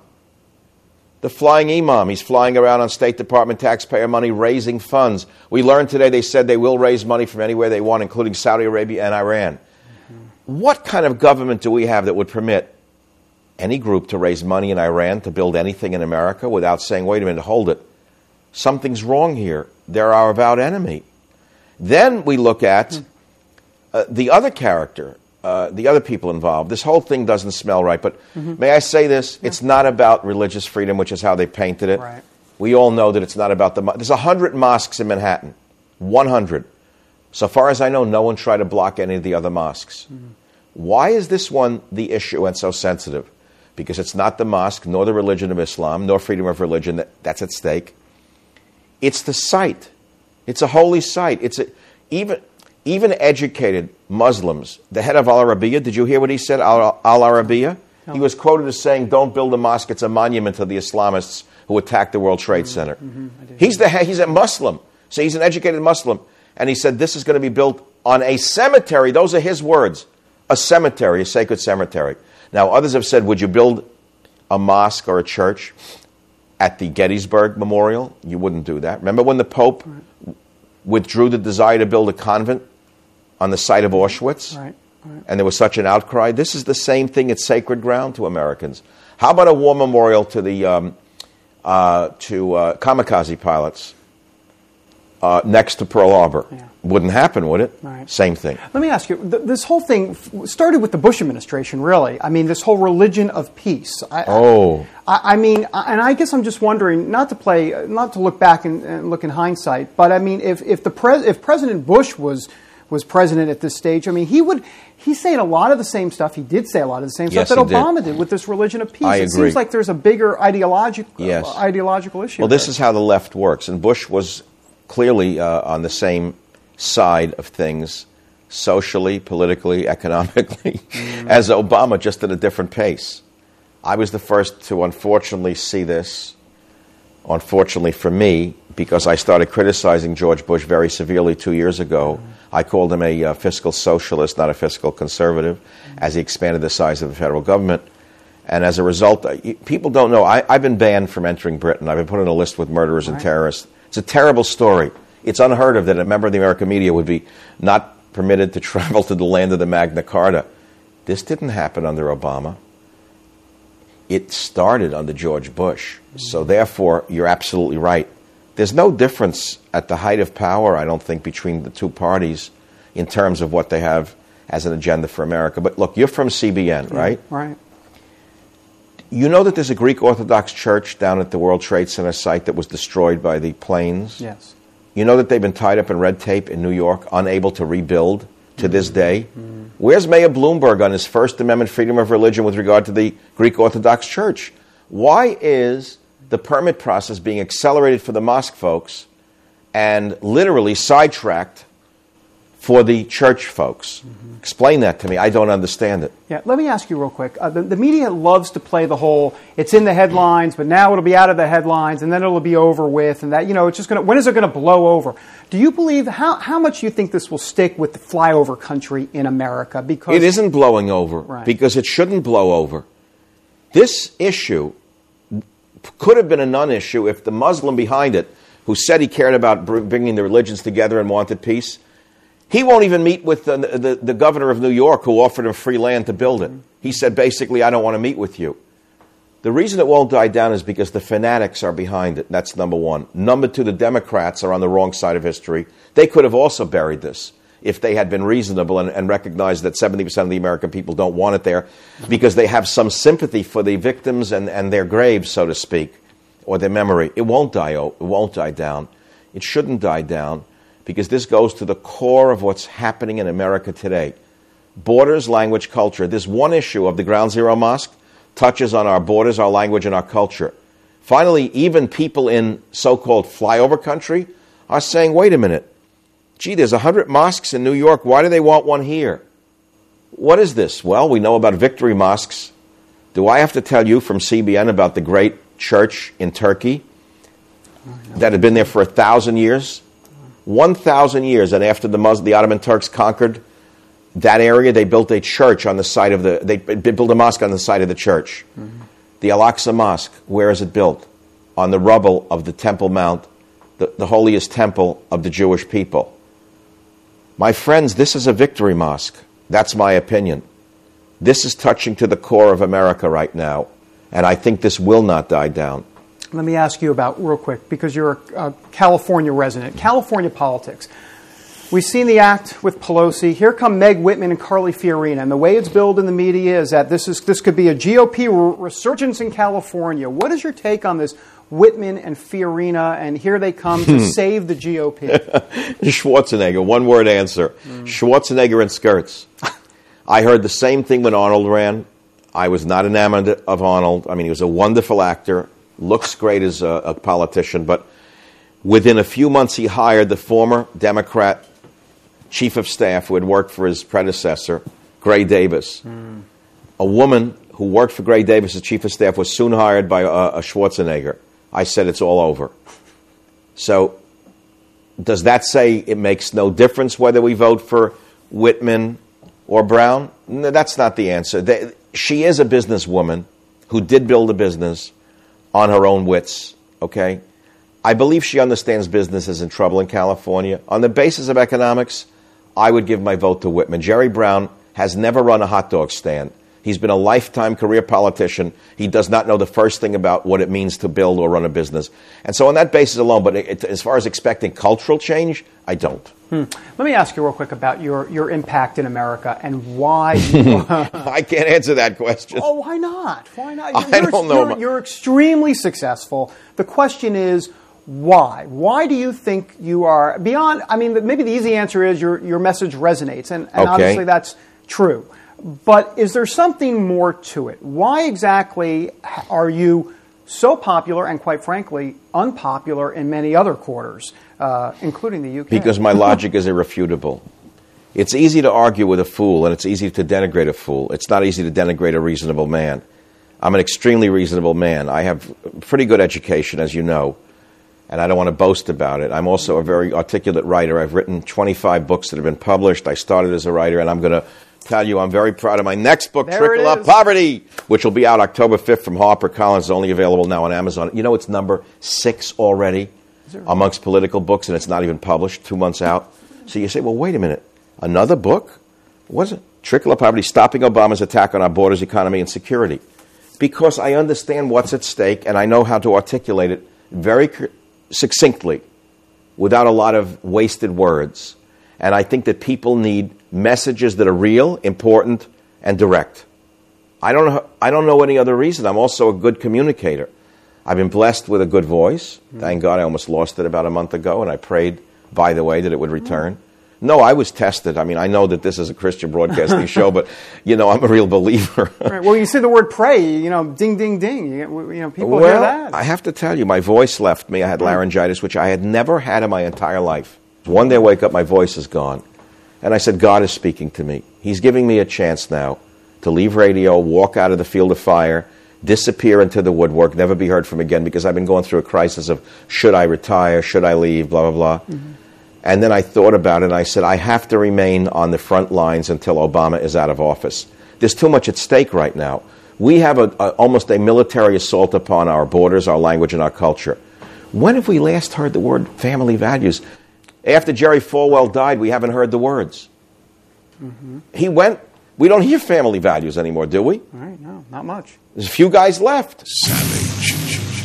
the flying imam. He's flying around on State Department taxpayer money, raising funds. We learned today they said they will raise money from anywhere they want, including Saudi Arabia and Iran. What kind of government do we have that would permit any group to raise money in Iran to build anything in America without saying, wait a minute, hold it. Something's wrong here. They're our avowed enemy. Then we look at the other character, the other people involved. This whole thing doesn't smell right. But may I say this? Yeah. It's not about religious freedom, which is how they painted it. Right. We all know that it's not about there's 100 mosques in Manhattan. 100. So far as I know, no one tried to block any of the other mosques. Why is this one the issue and so sensitive? Because it's not the mosque, nor the religion of Islam, nor freedom of religion that's at stake. It's the site. It's a holy site. Even educated Muslims, the head of Al-Arabiya, did you hear what he said, Al-Arabiya? No. He was quoted as saying, don't build a mosque, it's a monument to the Islamists who attacked the World Trade Center. He's a Muslim, so he's an educated Muslim. And he said, this is going to be built on a cemetery. Those are his words. A cemetery, a sacred cemetery. Now, others have said, would you build a mosque or a church at the Gettysburg Memorial? You wouldn't do that. Remember when the Pope withdrew the desire to build a convent on the site of Auschwitz? Right. And there was such an outcry. This is the same thing. It's sacred ground to Americans. How about a war memorial to the kamikaze pilots next to Pearl Harbor? Yeah. Wouldn't happen, would it? Right. Same thing. Let me ask you, this whole thing started with the Bush administration, really. I mean, this whole religion of peace. I mean, and I guess I'm just wondering, not to look back and look in hindsight, but I mean, if President Bush was president at this stage, I mean, he's saying a lot of the same stuff. He did say a lot of the same stuff that Obama did with this religion of peace. I agree. It seems like there's a bigger ideological issue. Well, this is how the left works, and Bush was clearly on the same side of things, socially, politically, economically, as Obama, just at a different pace. I was the first to unfortunately see this, unfortunately for me, because I started criticizing George Bush very severely 2 years ago. I called him a fiscal socialist, not a fiscal conservative, as he expanded the size of the federal government. And as a result, people don't know, I've been banned from entering Britain. I've been put on a list with murderers and terrorists. It's a terrible story. It's unheard of that a member of the American media would be not permitted to travel to the land of the Magna Carta. This didn't happen under Obama. It started under George Bush. So therefore, you're absolutely right. There's no difference at the height of power, I don't think, between the two parties in terms of what they have as an agenda for America. But look, you're from CBN, right? Right. You know that there's a Greek Orthodox church down at the World Trade Center site that was destroyed by the planes? Yes. You know that they've been tied up in red tape in New York, unable to rebuild to this day? Where's Mayor Bloomberg on his First Amendment freedom of religion with regard to the Greek Orthodox Church? Why is the permit process being accelerated for the mosque folks and literally sidetracked for the church folks? Explain that to me. I don't understand it. Yeah, let me ask you real quick. The media loves to play the whole, it's in the headlines, but now it'll be out of the headlines, and then it'll be over with, and that, it's just going to, when is it going to blow over? Do you believe, how much do you think this will stick with the flyover country in America? Because it isn't blowing over, right, because it shouldn't blow over. This issue could have been a non-issue if the Muslim behind it, who said he cared about bringing the religions together and wanted peace, he won't even meet with the governor of New York, who offered him free land to build it. He said, basically, I don't want to meet with you. The reason it won't die down is because the fanatics are behind it. That's number one. Number two, the Democrats are on the wrong side of history. They could have also buried this if they had been reasonable and recognized that 70% of the American people don't want it there because they have some sympathy for the victims and their graves, so to speak, or their memory. It won't die down. It shouldn't die down because this goes to the core of what's happening in America today. Borders, language, culture. This one issue of the Ground Zero Mosque touches on our borders, our language, and our culture. Finally, even people in so-called flyover country are saying, wait a minute, gee, there's 100 mosques in New York. Why do they want one here? What is this? Well, we know about victory mosques. Do I have to tell you from CBN about the great church in Turkey that had been there for 1,000 years? 1,000 years, and after the Ottoman Turks conquered that area, they built a church on the site of they built a mosque on the site of the church. The Al-Aqsa Mosque, where is it built? On the rubble of the Temple Mount, the holiest temple of the Jewish people. My friends, this is a victory mosque. That's my opinion. This is touching to the core of America right now, and I think this will not die down. Let me ask you about, real quick, because you're a California resident, California politics. We've seen the act with Pelosi. Here come Meg Whitman and Carly Fiorina, and the way it's billed in the media is that this could be a GOP resurgence in California. What is your take on this Whitman and Fiorina, and here they come to save the GOP? Schwarzenegger, one-word answer. Schwarzenegger in skirts. I heard the same thing when Arnold ran. I was not enamored of Arnold. I mean, he was a wonderful actor, looks great as a politician, but within a few months he hired the former Democrat chief of staff who had worked for his predecessor, Gray Davis. A woman who worked for Gray Davis as chief of staff was soon hired by a Schwarzenegger. I said it's all over. So does that say it makes no difference whether we vote for Whitman or Brown? No, that's not the answer. She is a businesswoman who did build a business on her own wits, okay? I believe she understands business is in trouble in California. On the basis of economics, I would give my vote to Whitman. Jerry Brown has never run a hot dog stand. He's been a lifetime career politician. He does not know the first thing about what it means to build or run a business. And so on that basis alone, but as far as expecting cultural change, I don't. Let me ask you real quick about your impact in America and why I can't answer that question. Oh, why not? Why not? I don't know. You're extremely successful. The question is, why? Why do you think you are beyond? I mean, maybe the easy answer is your message resonates, and obviously that's true. But is there something more to it? Why exactly are you so popular and, quite frankly, unpopular in many other quarters, including the UK? Because my logic is irrefutable. It's easy to argue with a fool, and it's easy to denigrate a fool. It's not easy to denigrate a reasonable man. I'm an extremely reasonable man. I have pretty good education, as you know, and I don't want to boast about it. I'm also a very articulate writer. I've written 25 books that have been published. I started as a writer, and I'm going to tell you I'm very proud of my next book, Trickle Up Poverty, which will be out October 5th from HarperCollins. It's only available now on Amazon. You know, it's number 6 already amongst political books, and it's not even published, 2 months out. So you say, well, wait a minute. Another book? What is it? Trickle Up Poverty, Stopping Obama's Attack on Our Borders, Economy, and Security. Because I understand what's at stake, and I know how to articulate it very succinctly, without a lot of wasted words. And I think that people need messages that are real, important, and direct. I don't know any other reason. I'm also a good communicator. I've been blessed with a good voice. Thank God. I almost lost it about a month ago, and I prayed, by the way, that it would return. No, I was tested. I mean, I know that this is a Christian broadcasting show, but, I'm a real believer. Right. Well, you say the word pray, ding, ding, ding. People hear that. I have to tell you, my voice left me. I had laryngitis, which I had never had in my entire life. One day I wake up, my voice is gone. And I said, God is speaking to me. He's giving me a chance now to leave radio, walk out of the field of fire, disappear into the woodwork, never be heard from again, because I've been going through a crisis of should I retire, should I leave, blah, blah, blah. And then I thought about it, and I said, I have to remain on the front lines until Obama is out of office. There's too much at stake right now. We have almost a military assault upon our borders, our language, and our culture. When have we last heard the word family values? After Jerry Falwell died, we haven't heard the words. He went. We don't hear family values anymore, do we? All right, no, not much. There's a few guys left. Savage.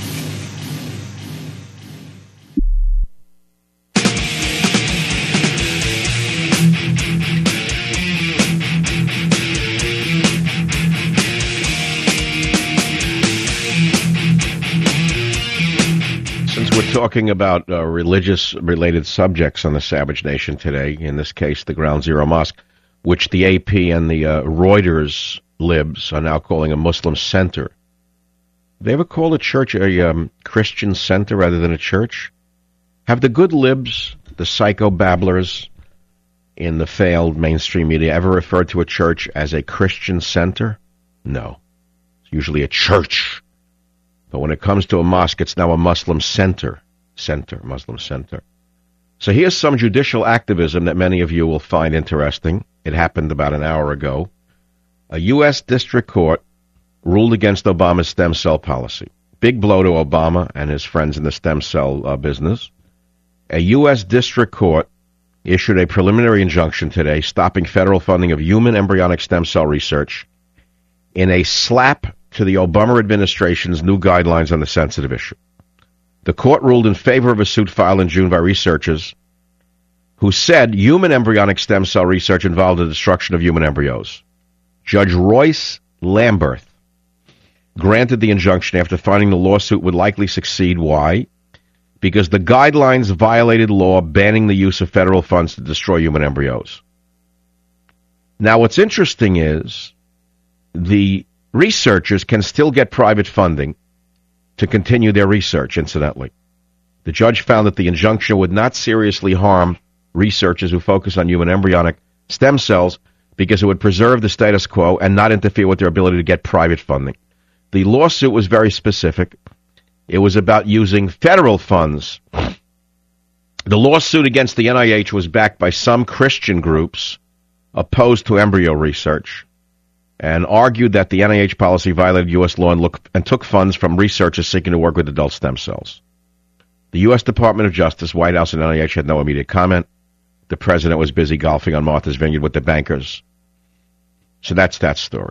Since we're talking about religious-related subjects on the Savage Nation today, in this case, the Ground Zero Mosque, which the AP and the Reuters libs are now calling a Muslim center. They ever call a church a Christian center rather than a church? Have the good libs, the psycho-babblers in the failed mainstream media, ever referred to a church as a Christian center? No. It's usually a church. But when it comes to a mosque, it's now a Muslim center. Muslim center. So here's some judicial activism that many of you will find interesting. It happened about an hour ago. A U.S. district court ruled against Obama's stem cell policy. Big blow to Obama and his friends in the stem cell business. A U.S. district court issued a preliminary injunction today stopping federal funding of human embryonic stem cell research in a slap to the Obama administration's new guidelines on the sensitive issue. The court ruled in favor of a suit filed in June by researchers who said human embryonic stem cell research involved the destruction of human embryos. Judge Royce Lamberth granted the injunction after finding the lawsuit would likely succeed. Why? Because the guidelines violated law banning the use of federal funds to destroy human embryos. Now, what's interesting is the researchers can still get private funding to continue their research, incidentally. The judge found that the injunction would not seriously harm researchers who focus on human embryonic stem cells because it would preserve the status quo and not interfere with their ability to get private funding. The lawsuit was very specific. It was about using federal funds. The lawsuit against the NIH was backed by some Christian groups opposed to embryo research and argued that the NIH policy violated U.S. law and took funds from researchers seeking to work with adult stem cells. The U.S. Department of Justice, White House, and NIH had no immediate comment. The president was busy golfing on Martha's Vineyard with the bankers. So that's that story.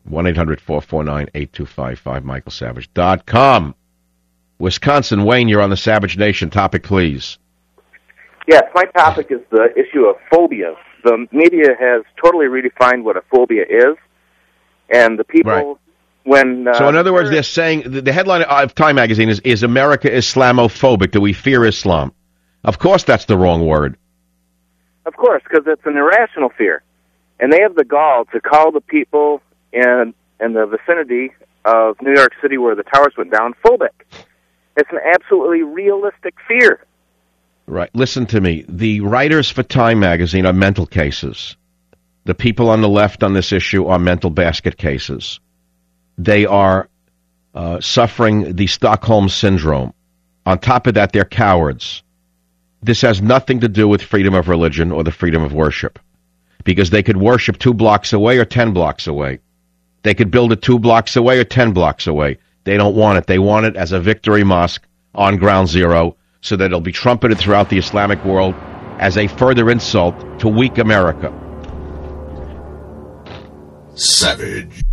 1-800-449-8255, michaelsavage.com. Wisconsin, Wayne, you're on the Savage Nation. Topic, please. Yes, my topic is the issue of phobias. The media has totally redefined what a phobia is. And the people, right. when... so in other words, they're saying, the headline of Time magazine is America Islamophobic? Do we fear Islam? Of course that's the wrong word. Of course, because it's an irrational fear. And they have the gall to call the people in the vicinity of New York City where the towers went down phobic. It's an absolutely realistic fear. Right. Listen to me. The writers for Time magazine are mental cases. The people on the left on this issue are mental basket cases. They are suffering the Stockholm Syndrome. On top of that, they're cowards. This has nothing to do with freedom of religion or the freedom of worship, because they could worship 2 blocks away or 10 blocks away. They could build it 2 blocks away or 10 blocks away. They don't want it. They want it as a victory mosque on Ground Zero so that it'll be trumpeted throughout the Islamic world as a further insult to weak America. Savage.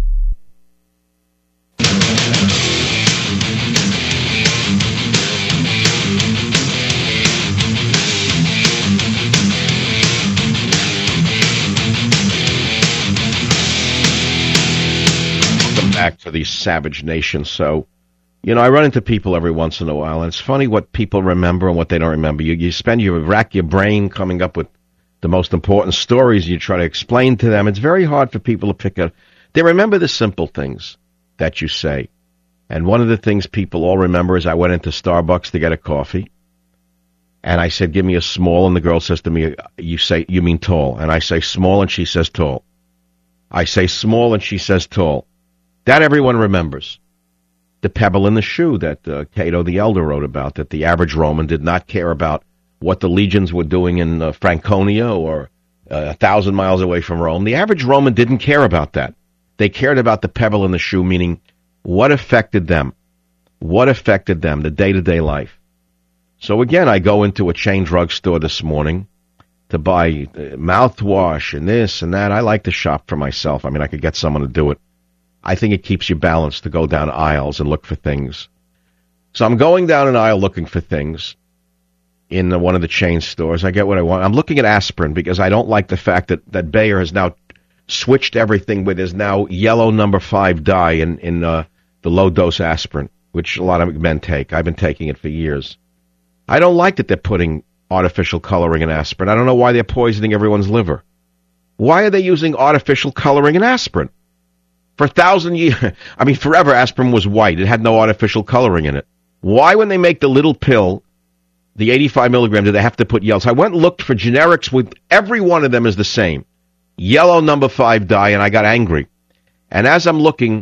back to the Savage Nation. So, I run into people every once in a while, and it's funny what people remember and what they don't remember. You rack your brain coming up with the most important stories. You try to explain to them. It's very hard for people to pick up. They remember the simple things that you say. And one of the things people all remember is I went into Starbucks to get a coffee. And I said, give me a small. And the girl says to me, you mean tall. And I say small, and she says tall. I say small, and she says tall. That everyone remembers. The pebble in the shoe that Cato the Elder wrote about, that the average Roman did not care about what the legions were doing in Franconia or 1,000 miles away from Rome. The average Roman didn't care about that. They cared about the pebble in the shoe, meaning what affected them. What affected them, the day-to-day life. So again, I go into a chain drugstore this morning to buy mouthwash and this and that. I like to shop for myself. I mean, I could get someone to do it. I think it keeps you balanced to go down aisles and look for things. So I'm going down an aisle looking for things in one of the chain stores. I get what I want. I'm looking at aspirin because I don't like the fact that Bayer has now switched everything with his now yellow number 5 dye in the low-dose aspirin, which a lot of men take. I've been taking it for years. I don't like that they're putting artificial coloring in aspirin. I don't know why they're poisoning everyone's liver. Why are they using artificial coloring in aspirin? For 1,000 years, forever aspirin was white. It had no artificial coloring in it. Why, when they make the little pill, the 85 milligram, do they have to put yellow? So I went and looked for generics with every one of them is the same. Yellow number 5 dye, and I got angry. And as I'm looking,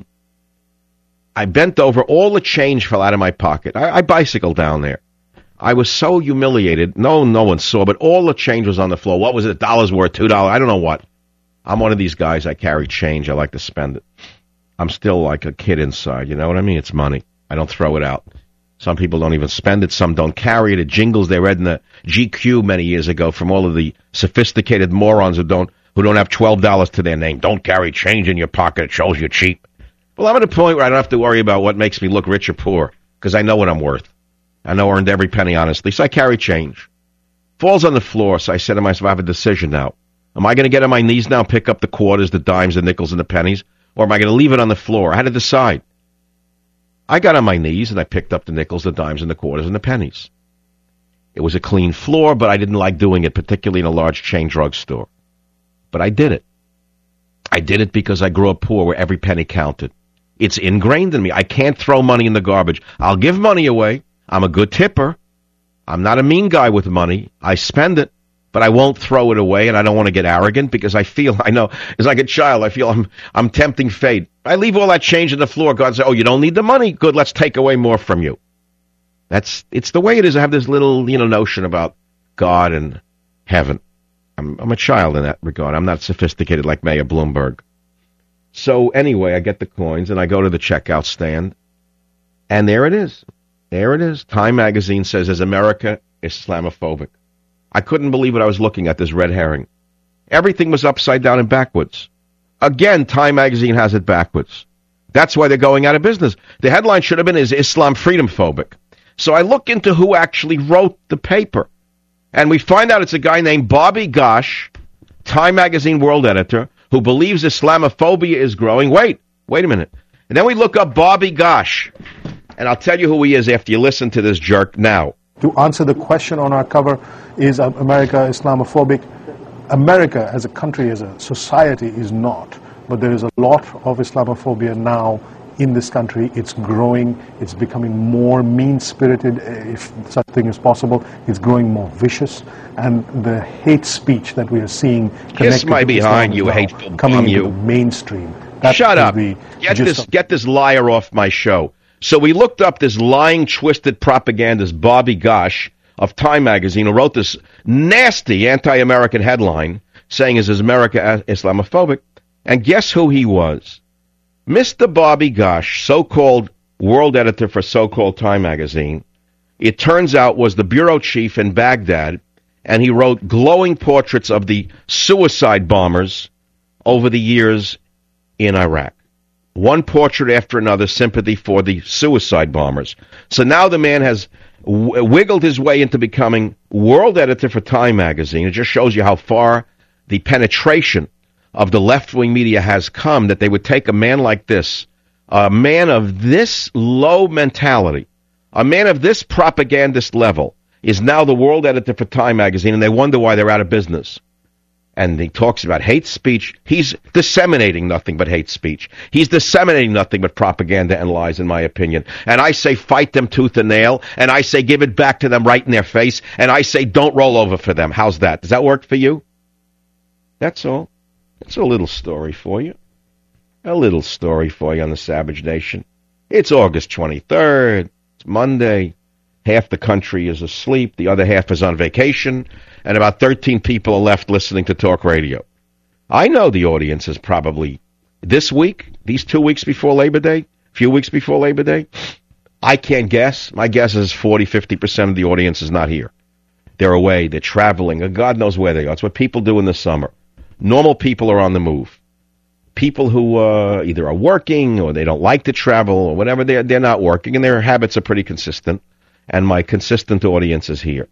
I bent over. All the change fell out of my pocket. I bicycled down there. I was so humiliated. No one saw, but all the change was on the floor. What was it? $1 worth, $2? I don't know what. I'm one of these guys. I carry change. I like to spend it. I'm still like a kid inside. You know what I mean? It's money. I don't throw it out. Some people don't even spend it. Some don't carry it. It jingles they read in the GQ many years ago from all of the sophisticated morons who don't have $12 to their name. Don't carry change in your pocket. It shows you're cheap. Well, I'm at a point where I don't have to worry about what makes me look rich or poor because I know what I'm worth. I know I earned every penny honestly, so I carry change. Falls on the floor, so I said to myself, I have a decision now. Am I going to get on my knees now and pick up the quarters, the dimes, the nickels, and the pennies? Or am I going to leave it on the floor? I had to decide. I got on my knees and I picked up the nickels, the dimes, and the quarters, and the pennies. It was a clean floor, but I didn't like doing it, particularly in a large chain drugstore. But I did it. I did it because I grew up poor where every penny counted. It's ingrained in me. I can't throw money in the garbage. I'll give money away. I'm a good tipper. I'm not a mean guy with money. I spend it. But I won't throw it away, and I don't want to get arrogant because I know, it's like a child. I feel I'm tempting fate. I leave all that change on the floor. God says, oh, you don't need the money? Good, let's take away more from you. It's the way it is. I have this little, notion about God and heaven. I'm a child in that regard. I'm not sophisticated like Mayor Bloomberg. So anyway, I get the coins, and I go to the checkout stand, and there it is. There it is. Time magazine says, is America Islamophobic? I couldn't believe what I was looking at, this red herring. Everything was upside down and backwards. Again, Time magazine has it backwards. That's why they're going out of business. The headline should have been, is Islam freedom phobic? So I look into who actually wrote the paper. And we find out it's a guy named Bobby Gosh, Time magazine world editor, who believes Islamophobia is growing. Wait a minute. And then we look up Bobby Gosh. And I'll tell you who he is after you listen to this jerk now. To answer the question on our cover, is America Islamophobic? America as a country, as a society, is not. But there is a lot of Islamophobia now in this country. It's growing. It's becoming more mean-spirited, if such thing is possible. It's growing more vicious. And the hate speech that we are seeing... Kiss my behind, you hateful bum, coming you. into the mainstream. Shut up. Get this liar off my show. So we looked up this lying, twisted propagandist, Bobby Gosh, of Time magazine, who wrote this nasty anti-American headline saying, is America Islamophobic? And guess who he was? Mr. Bobby Gosh, so-called world editor for so-called Time magazine, it turns out was the bureau chief in Baghdad, and he wrote glowing portraits of the suicide bombers over the years in Iraq. One portrait after another, sympathy for the suicide bombers. So now the man has wiggled his way into becoming world editor for Time magazine. It just shows you how far the penetration of the left-wing media has come, that they would take a man like this, A man of this low mentality, a man of this propagandist level, is now the world editor for Time magazine, and they wonder why they're out of business. And he talks about hate speech. He's disseminating nothing but hate speech. He's disseminating nothing but propaganda and lies, in my opinion. And I say fight them tooth and nail, and I say give it back to them right in their face, and I say don't roll over for them. How's that? Does that work for you? That's all. That's a little story for you. A little story for you on the Savage Nation. It's August 23rd. It's Monday. Half the country is asleep. The other half is on vacation. And about 13 people are left listening to talk radio. I know the audience is probably this week, these 2 weeks before Labor Day, a few weeks before Labor Day. I can't guess. My guess is 40, 50% of the audience is not here. They're away. They're traveling. And God knows where they are. It's what people do in the summer. Normal people are on the move. People who either are working or they don't like to travel or whatever, they're not working, and their habits are pretty consistent. And my consistent audience is here.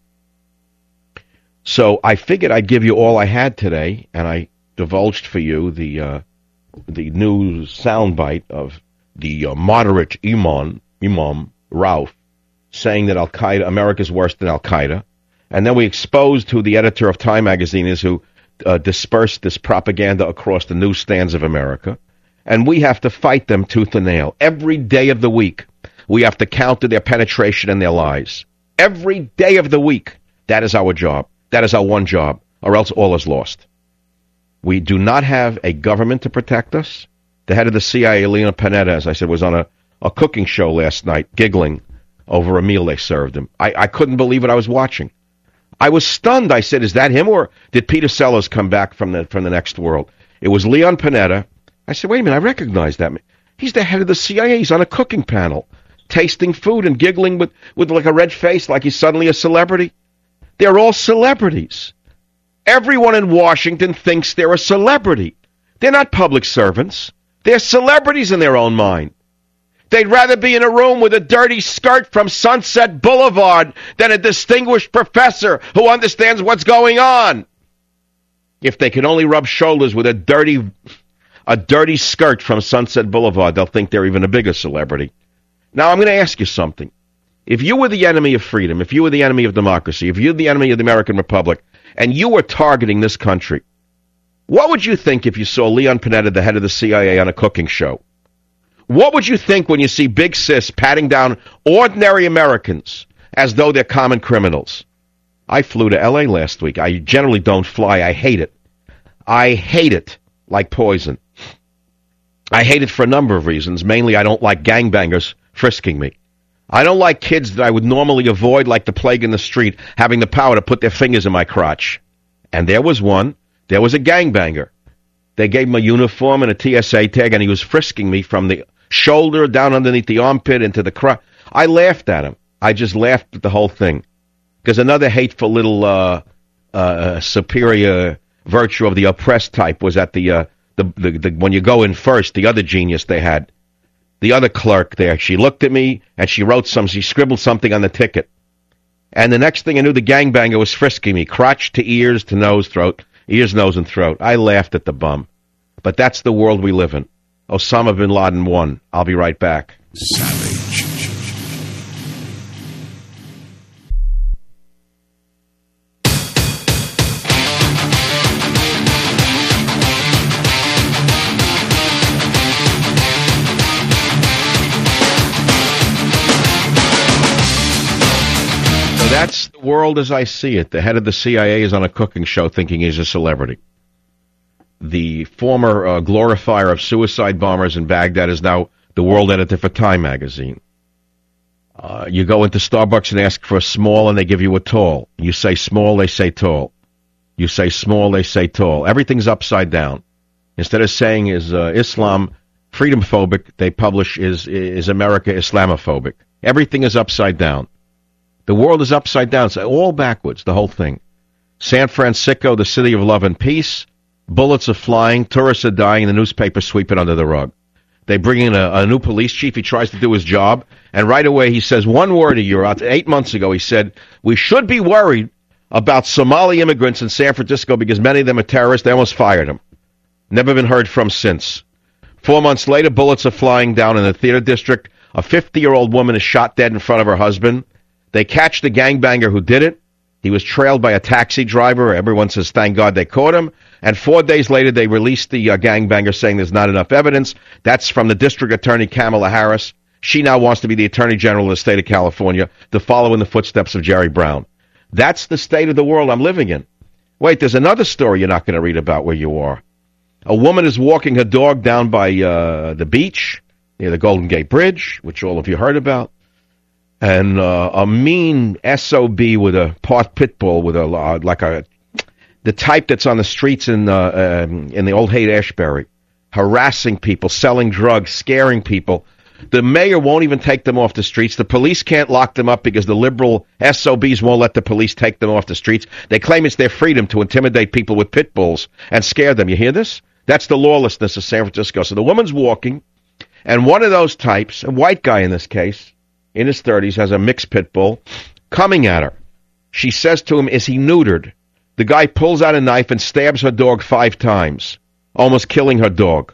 So I figured I'd give you all I had today, and I divulged for you the new soundbite of the moderate Imam Rauf saying that Al-Qaeda, America's worse than Al-Qaeda. And then we exposed who the editor of Time magazine is, who dispersed this propaganda across the newsstands of America. And we have to fight them tooth and nail. Every day of the week, we have to counter their penetration and their lies. Every day of the week, that is our job. That is our one job, or else all is lost. We do not have a government to protect us. The head of the CIA, Leon Panetta, as I said, was on a cooking show last night, giggling over a meal they served him. I couldn't believe what I was watching. I was stunned. I said, is that him, or did Peter Sellers come back from the next world? It was Leon Panetta. I said, wait a minute, I recognize that man. He's the head of the CIA. He's on a cooking panel, tasting food and giggling with like a red face, like he's suddenly a celebrity. They're all celebrities. Everyone in Washington thinks they're a celebrity. They're not public servants. They're celebrities in their own mind. They'd rather be in a room with a dirty skirt from Sunset Boulevard than a distinguished professor who understands what's going on. If they can only rub shoulders with a dirty skirt from Sunset Boulevard, they'll think they're even a bigger celebrity. Now, I'm going to ask you something. If you were the enemy of freedom, if you were the enemy of democracy, if you're the enemy of the American Republic, and you were targeting this country, what would you think if you saw Leon Panetta, the head of the CIA, on a cooking show? What would you think when you see Big Sis patting down ordinary Americans as though they're common criminals? I flew to L.A. last week. I generally don't fly. I hate it. I hate it like poison. I hate it for a number of reasons. Mainly, I don't like gangbangers frisking me. I don't like kids that I would normally avoid like the plague in the street having the power to put their fingers in my crotch. And there was one. There was a gangbanger. They gave him a uniform and a TSA tag, and he was frisking me from the shoulder down underneath the armpit into the crotch. I laughed at him. I just laughed at the whole thing. Because another hateful little superior virtue of the oppressed type was at the when you go in first, the other genius they had. The other clerk there, she looked at me, and she scribbled something on the ticket. And the next thing I knew, the gangbanger was frisking me, crotch to ears to nose, throat, ears, nose, and throat. I laughed at the bum. But that's the world we live in. Osama bin Laden won. I'll be right back. Savage. That's the world as I see it. The head of the CIA is on a cooking show thinking he's a celebrity. The former glorifier of suicide bombers in Baghdad is now the world editor for Time magazine. You go into Starbucks and ask for a small, and they give you a tall. You say small, they say tall. You say small, they say tall. Everything's upside down. Instead of saying is Islam freedom phobic, they publish is America Islamophobic. Everything is upside down. The world is upside down. It's all backwards, the whole thing. San Francisco, the city of love and peace. Bullets are flying. Tourists are dying. The newspapers sweep it under the rug. They bring in a new police chief. He tries to do his job. And right away he says one word a year. 8 months ago he said, we should be worried about Somali immigrants in San Francisco because many of them are terrorists. They almost fired him. Never been heard from since. 4 months later, bullets are flying down in the theater district. A 50-year-old woman is shot dead in front of her husband. They catch the gangbanger who did it. He was trailed by a taxi driver. Everyone says, thank God they caught him. And 4 days later, they released the gangbanger saying there's not enough evidence. That's from the district attorney, Kamala Harris. She now wants to be the attorney general of the state of California to follow in the footsteps of Jerry Brown. That's the state of the world I'm living in. Wait, there's another story you're not going to read about where you are. A woman is walking her dog down by the beach near the Golden Gate Bridge, which all of you heard about. And a mean SOB with a part pit bull with the type that's on the streets in the old Haight-Ashbury, harassing people, selling drugs, scaring people. The mayor won't even take them off the streets. The police can't lock them up because the liberal SOBs won't let the police take them off the streets. They claim it's their freedom to intimidate people with pit bulls and scare them. You hear this? That's the lawlessness of San Francisco. So the woman's walking, and one of those types, a white guy in this case, in his 30s, has a mixed pit bull, coming at her. She says to him, is he neutered? The guy pulls out a knife and stabs her dog 5 times, almost killing her dog.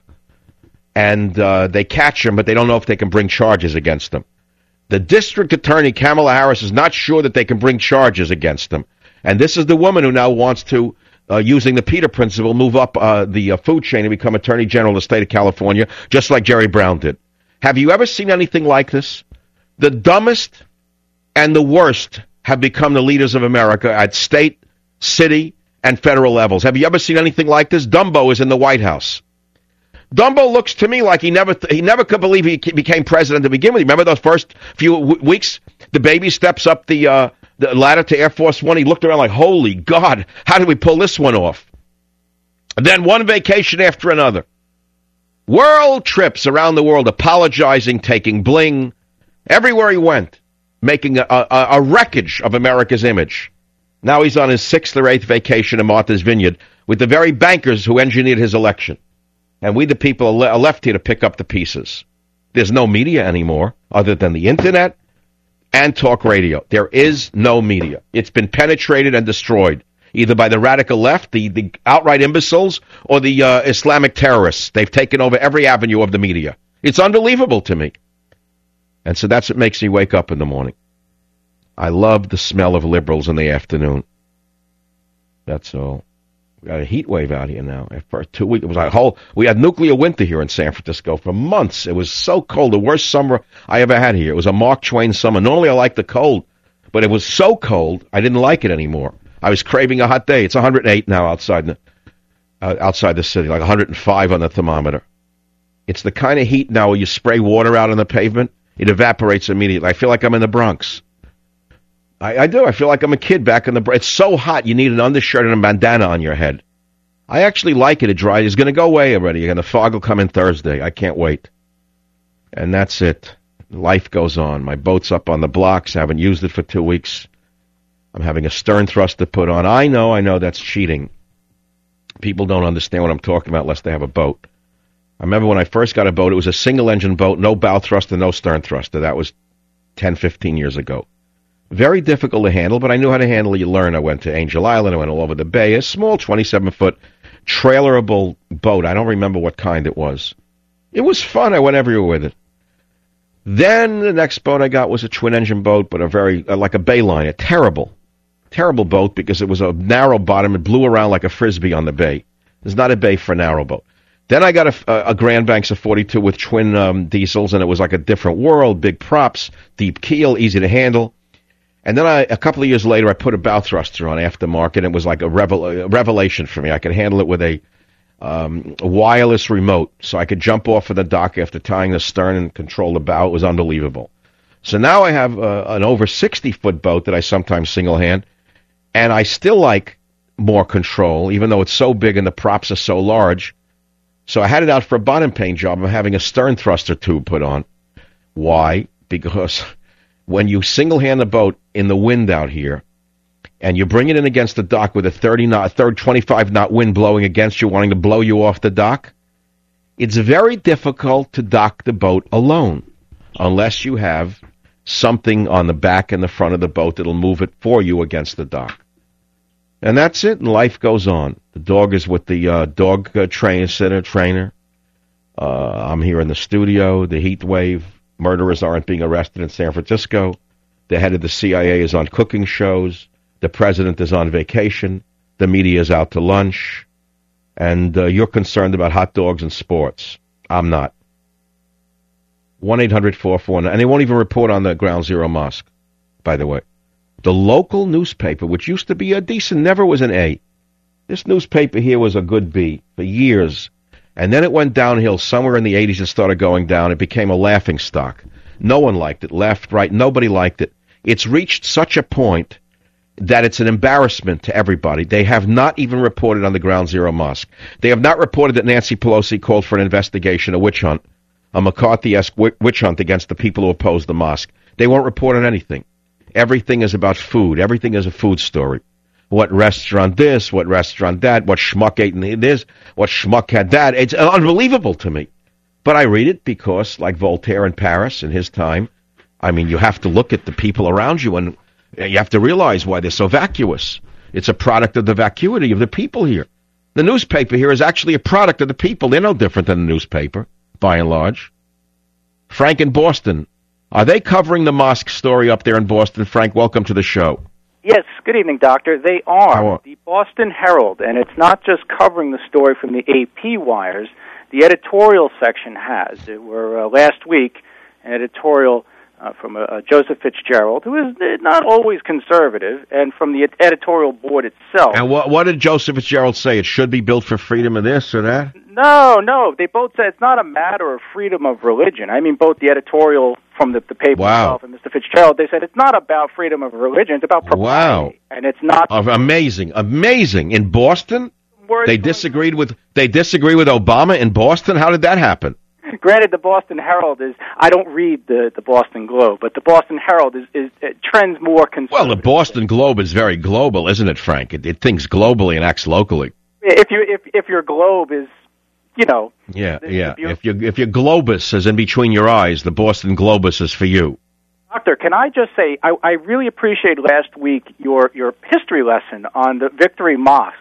And they catch him, but they don't know if they can bring charges against him. The district attorney, Kamala Harris, is not sure that they can bring charges against him. And this is the woman who now wants to, using the Peter Principle, move up the food chain and become attorney general of the state of California, just like Jerry Brown did. Have you ever seen anything like this? The dumbest and the worst have become the leaders of America at state, city, and federal levels. Have you ever seen anything like this? Dumbo is in the White House. Dumbo looks to me like he never could believe he became president to begin with. Remember those first few weeks? The baby steps up the ladder to Air Force One. He looked around like, holy God, how did we pull this one off? And then one vacation after another. World trips around the world, apologizing, taking bling. Everywhere he went, making a wreckage of America's image. Now he's on his 6th or 8th vacation in Martha's Vineyard with the very bankers who engineered his election. And we, the people, are left here to pick up the pieces. There's no media anymore other than the Internet and talk radio. There is no media. It's been penetrated and destroyed, either by the radical left, the outright imbeciles, or the Islamic terrorists. They've taken over every avenue of the media. It's unbelievable to me. And so that's what makes me wake up in the morning. I love the smell of liberals in the afternoon. That's all. We got a heat wave out here now. For 2 weeks, it was like we had nuclear winter here in San Francisco for months. It was so cold, the worst summer I ever had here. It was a Mark Twain summer. Normally I like the cold, but it was so cold I didn't like it anymore. I was craving a hot day. It's 108 now outside the city, like 105 on the thermometer. It's the kind of heat now where you spray water out on the pavement, it evaporates immediately. I feel like I'm in the Bronx. I do. I feel like I'm a kid back in the... It's so hot, you need an undershirt and a bandana on your head. I actually like it. It dry. It's going to go away already. And the fog will come in Thursday. I can't wait. And that's it. Life goes on. My boat's up on the blocks. I haven't used it for 2 weeks. I'm having a stern thruster put on. I know that's cheating. People don't understand what I'm talking about unless they have a boat. I remember when I first got a boat, it was a single-engine boat, no bow thruster, no stern thruster. That was 10, 15 years ago. Very difficult to handle, but I knew how to handle it. You learn. I went to Angel Island. I went all over the bay. A small 27-foot trailerable boat. I don't remember what kind it was. It was fun. I went everywhere with it. Then the next boat I got was a twin-engine boat, but a very, like a Bayline, a terrible boat because it was a narrow bottom. It blew around like a Frisbee on the bay. It's not a bay for a narrow boat. Then I got a Grand Banks of 42 with twin diesels, and it was like a different world, big props, deep keel, easy to handle. And then a couple of years later, I put a bow thruster on aftermarket, and it was like a revelation for me. I could handle it with a wireless remote, so I could jump off of the dock after tying the stern and control the bow. It was unbelievable. So now I have an over 60-foot boat that I sometimes single-hand, and I still like more control, even though it's so big and the props are so large. So I had it out for a bottom paint job. I'm having a stern thruster tube put on. Why? Because when you single-hand the boat in the wind out here, and you bring it in against the dock with a 25-knot wind blowing against you, wanting to blow you off the dock, it's very difficult to dock the boat alone, unless you have something on the back and the front of the boat that'll move it for you against the dock. And that's it, and life goes on. The dog is with the dog trainer. I'm here in the studio. The heat wave. Murderers aren't being arrested in San Francisco. The head of the CIA is on cooking shows. The president is on vacation. The media is out to lunch. And you're concerned about hot dogs and sports. I'm not. 1-800-449. And they won't even report on the Ground Zero Mosque, by the way. The local newspaper, which used to be a decent, never was an A. This newspaper here was a good B for years. And then it went downhill somewhere in the 80s. It started going down. It became a laughing stock. No one liked it. Left, right, nobody liked it. It's reached such a point that it's an embarrassment to everybody. They have not even reported on the Ground Zero Mosque. They have not reported that Nancy Pelosi called for an investigation, a witch hunt, a McCarthy-esque witch hunt against the people who oppose the mosque. They won't report on anything. Everything is about food. Everything is a food story. What restaurant this, what restaurant that, what schmuck ate this, what schmuck had that. It's unbelievable to me. But I read it because, like Voltaire in Paris in his time, I mean, you have to look at the people around you and you have to realize why they're so vacuous. It's a product of the vacuity of the people here. The newspaper here is actually a product of the people. They're no different than a newspaper, by and large. Frank in Boston. Are they covering the mosque story up there in Boston? Frank, welcome to the show. Yes, good evening, Doctor. They are. The Boston Herald, and it's not just covering the story from the AP wires. The editorial section has. There were last week an editorial from Joseph Fitzgerald, who is not always conservative, and from the editorial board itself. And what did Joseph Fitzgerald say? It should be built for freedom of this or that? No. They both said it's not a matter of freedom of religion. I mean, both the editorial from the paper itself and Mr. Fitzgerald, they said it's not about freedom of religion, it's about propriety. Wow. And it's not... Amazing. In Boston? They disagreed with Obama in Boston? How did that happen? Granted, the Boston Herald is... I don't read the Boston Globe, but the Boston Herald is trends more conservative. Well, the Boston Globe is very global, isn't it, Frank? It thinks globally and acts locally. If your globe is, you know... Yeah. If your globus is in between your eyes, the Boston Globus is for you. Doctor, can I just say, I really appreciate last week your history lesson on the Victory Mosques.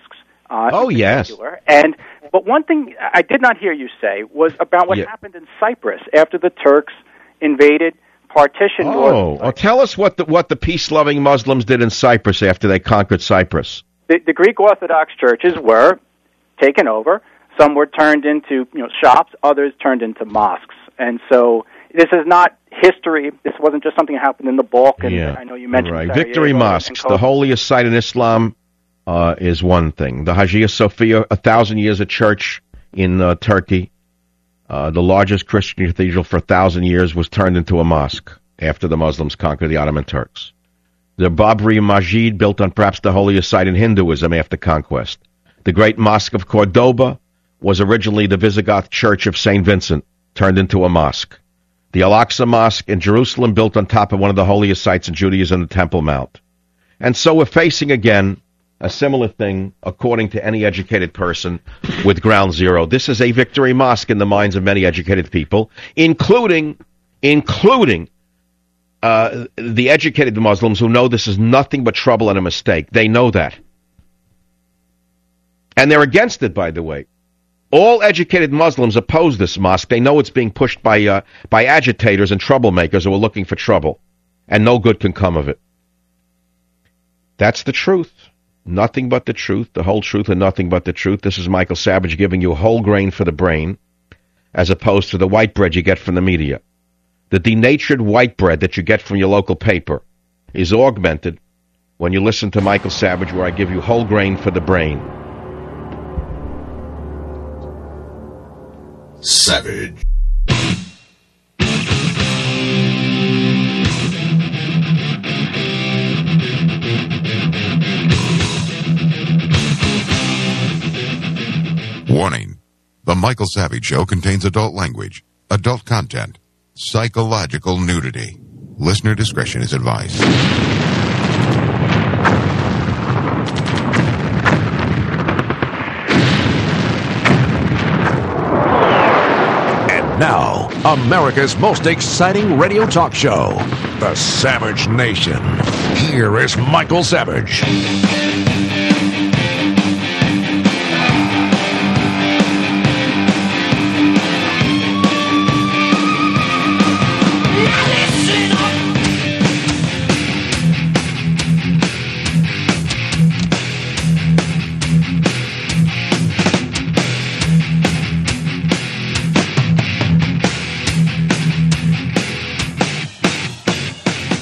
Yes. But one thing I did not hear you say was about what happened in Cyprus after the Turks invaded, partitioned. Tell us what the peace-loving Muslims did in Cyprus after they conquered Cyprus. The Greek Orthodox churches were taken over. Some were turned into shops. Others turned into mosques. And so this is not history. This wasn't just something that happened in the Balkans. I know you mentioned right. Victory mosques, the holiest site in Islam. Is one thing. The Hagia Sophia, 1,000 years a church in Turkey, the largest Christian cathedral for 1,000 years, was turned into a mosque after the Muslims conquered the Ottoman Turks. The Babri Masjid, built on perhaps the holiest site in Hinduism after conquest. The Great Mosque of Cordoba was originally the Visigoth Church of St. Vincent, turned into a mosque. The Al-Aqsa Mosque in Jerusalem, built on top of one of the holiest sites in Judaism, the Temple Mount. And so we're facing again a similar thing, according to any educated person, with Ground Zero. This is a victory mosque in the minds of many educated people, including the educated Muslims who know this is nothing but trouble and a mistake. They know that. And they're against it, by the way. All educated Muslims oppose this mosque. They know it's being pushed by agitators and troublemakers who are looking for trouble, and no good can come of it. That's the truth. Nothing but the truth, the whole truth, and nothing but the truth. This is Michael Savage giving you whole grain for the brain, as opposed to the white bread you get from the media. The denatured white bread that you get from your local paper is augmented when you listen to Michael Savage, where I give you whole grain for the brain. Savage. Warning. The Michael Savage Show contains adult language, adult content, psychological nudity. Listener discretion is advised. And now, America's most exciting radio talk show, The Savage Nation. Here is Michael Savage.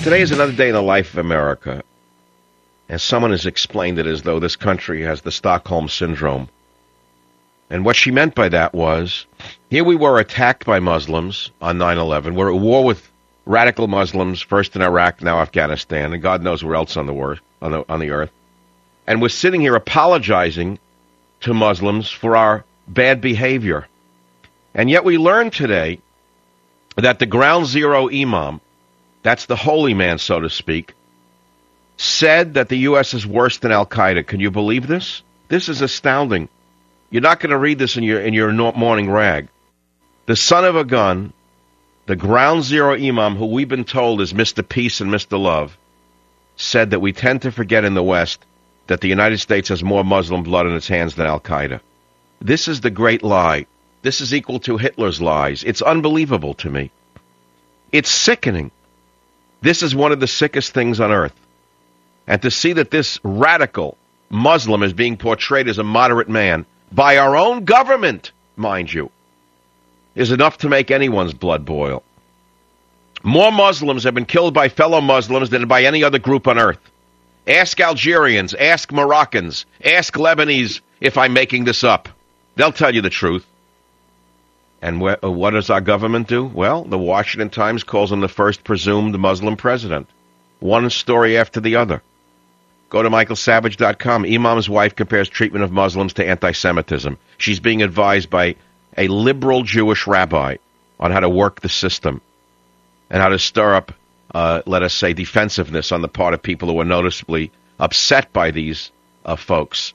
Today is another day in the life of America, and someone has explained it as though this country has the Stockholm Syndrome. And what she meant by that was, here we were attacked by Muslims on 9/11. We're at war with radical Muslims, first in Iraq, now Afghanistan, and God knows where else on the earth. And we're sitting here apologizing to Muslims for our bad behavior. And yet we learned today that the Ground Zero Imam, that's the holy man, so to speak, said that the U.S. is worse than Al-Qaeda. Can you believe this? This is astounding. You're not going to read this in your morning rag. The son of a gun, the Ground Zero Imam, who we've been told is Mr. Peace and Mr. Love, said that we tend to forget in the West that the United States has more Muslim blood in its hands than Al-Qaeda. This is the great lie. This is equal to Hitler's lies. It's unbelievable to me. It's sickening. This is one of the sickest things on earth. And to see that this radical Muslim is being portrayed as a moderate man by our own government, mind you, is enough to make anyone's blood boil. More Muslims have been killed by fellow Muslims than by any other group on earth. Ask Algerians, ask Moroccans, ask Lebanese if I'm making this up. They'll tell you the truth. And what does our government do? Well, the Washington Times calls him the first presumed Muslim president. One story after the other. Go to michaelsavage.com. Imam's wife compares treatment of Muslims to anti-Semitism. She's being advised by a liberal Jewish rabbi on how to work the system and how to stir up, let us say, defensiveness on the part of people who are noticeably upset by these folks.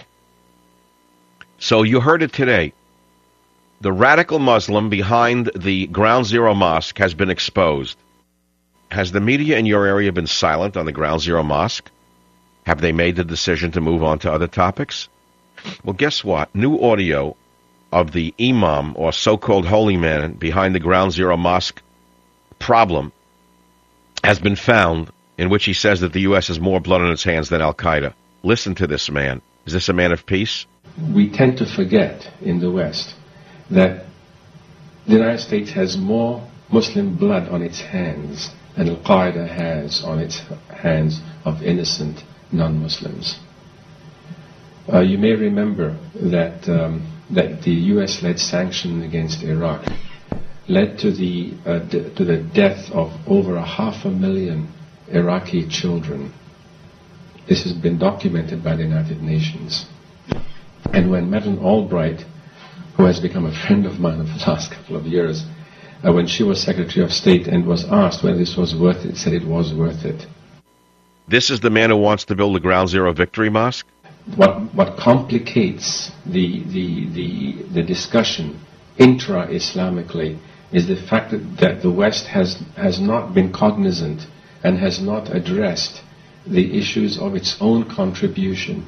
So you heard it today. The radical Muslim behind the Ground Zero Mosque has been exposed. Has the media in your area been silent on the Ground Zero Mosque? Have they made the decision to move on to other topics? Well, guess what? New audio of the imam, or so-called holy man, behind the Ground Zero Mosque problem has been found, in which he says that the U.S. has more blood on its hands than Al-Qaeda. Listen to this man. Is this a man of peace? We tend to forget in the West that the United States has more Muslim blood on its hands than Al-Qaeda has on its hands of innocent non-Muslims. You may remember that the U.S.-led sanction against Iraq led to the death of over 500,000 Iraqi children. This has been documented by the United Nations. And when Madeleine Albright, who has become a friend of mine over the last couple of years, when she was Secretary of State and was asked whether this was worth it, said it was worth it. This is the man who wants to build a Ground Zero Victory Mosque? What complicates the discussion intra-Islamically is the fact that the West has not been cognizant and has not addressed the issues of its own contribution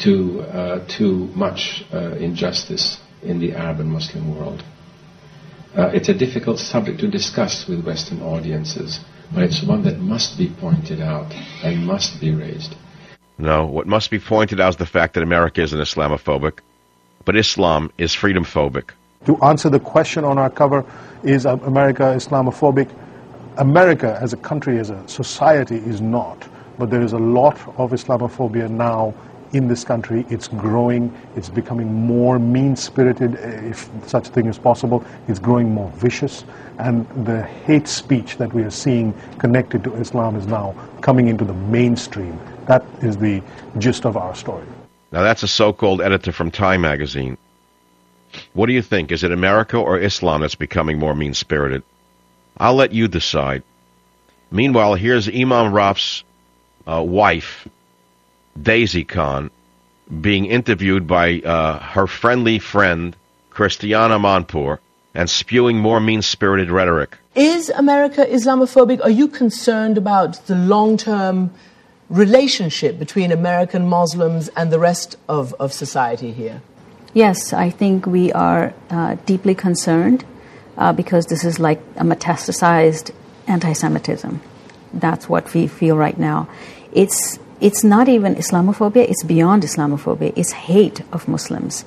to much injustice in the Arab and Muslim world. It's a difficult subject to discuss with Western audiences, but it's one that must be pointed out and must be raised. No, what must be pointed out is the fact that America isn't Islamophobic, but Islam is freedom-phobic. To answer the question on our cover, is America Islamophobic? America as a country, as a society, is not. But there is a lot of Islamophobia now in this country. It's growing. It's becoming more mean-spirited, if such a thing is possible. It's growing more vicious. And the hate speech that we are seeing connected to Islam is now coming into the mainstream. That is the gist of our story. Now, that's a so-called editor from Time magazine. What do you think? Is it America or Islam that's becoming more mean-spirited? I'll let you decide. Meanwhile, here's Imam Raf's wife, Daisy Khan, being interviewed by her friendly friend, Christiana Manpour, and spewing more mean-spirited rhetoric. Is America Islamophobic? Are you concerned about the long-term relationship between American Muslims and the rest of society here? Yes, I think we are deeply concerned because this is like a metastasized anti-Semitism. That's what we feel right now. It's not even Islamophobia, it's beyond Islamophobia. It's hate of Muslims.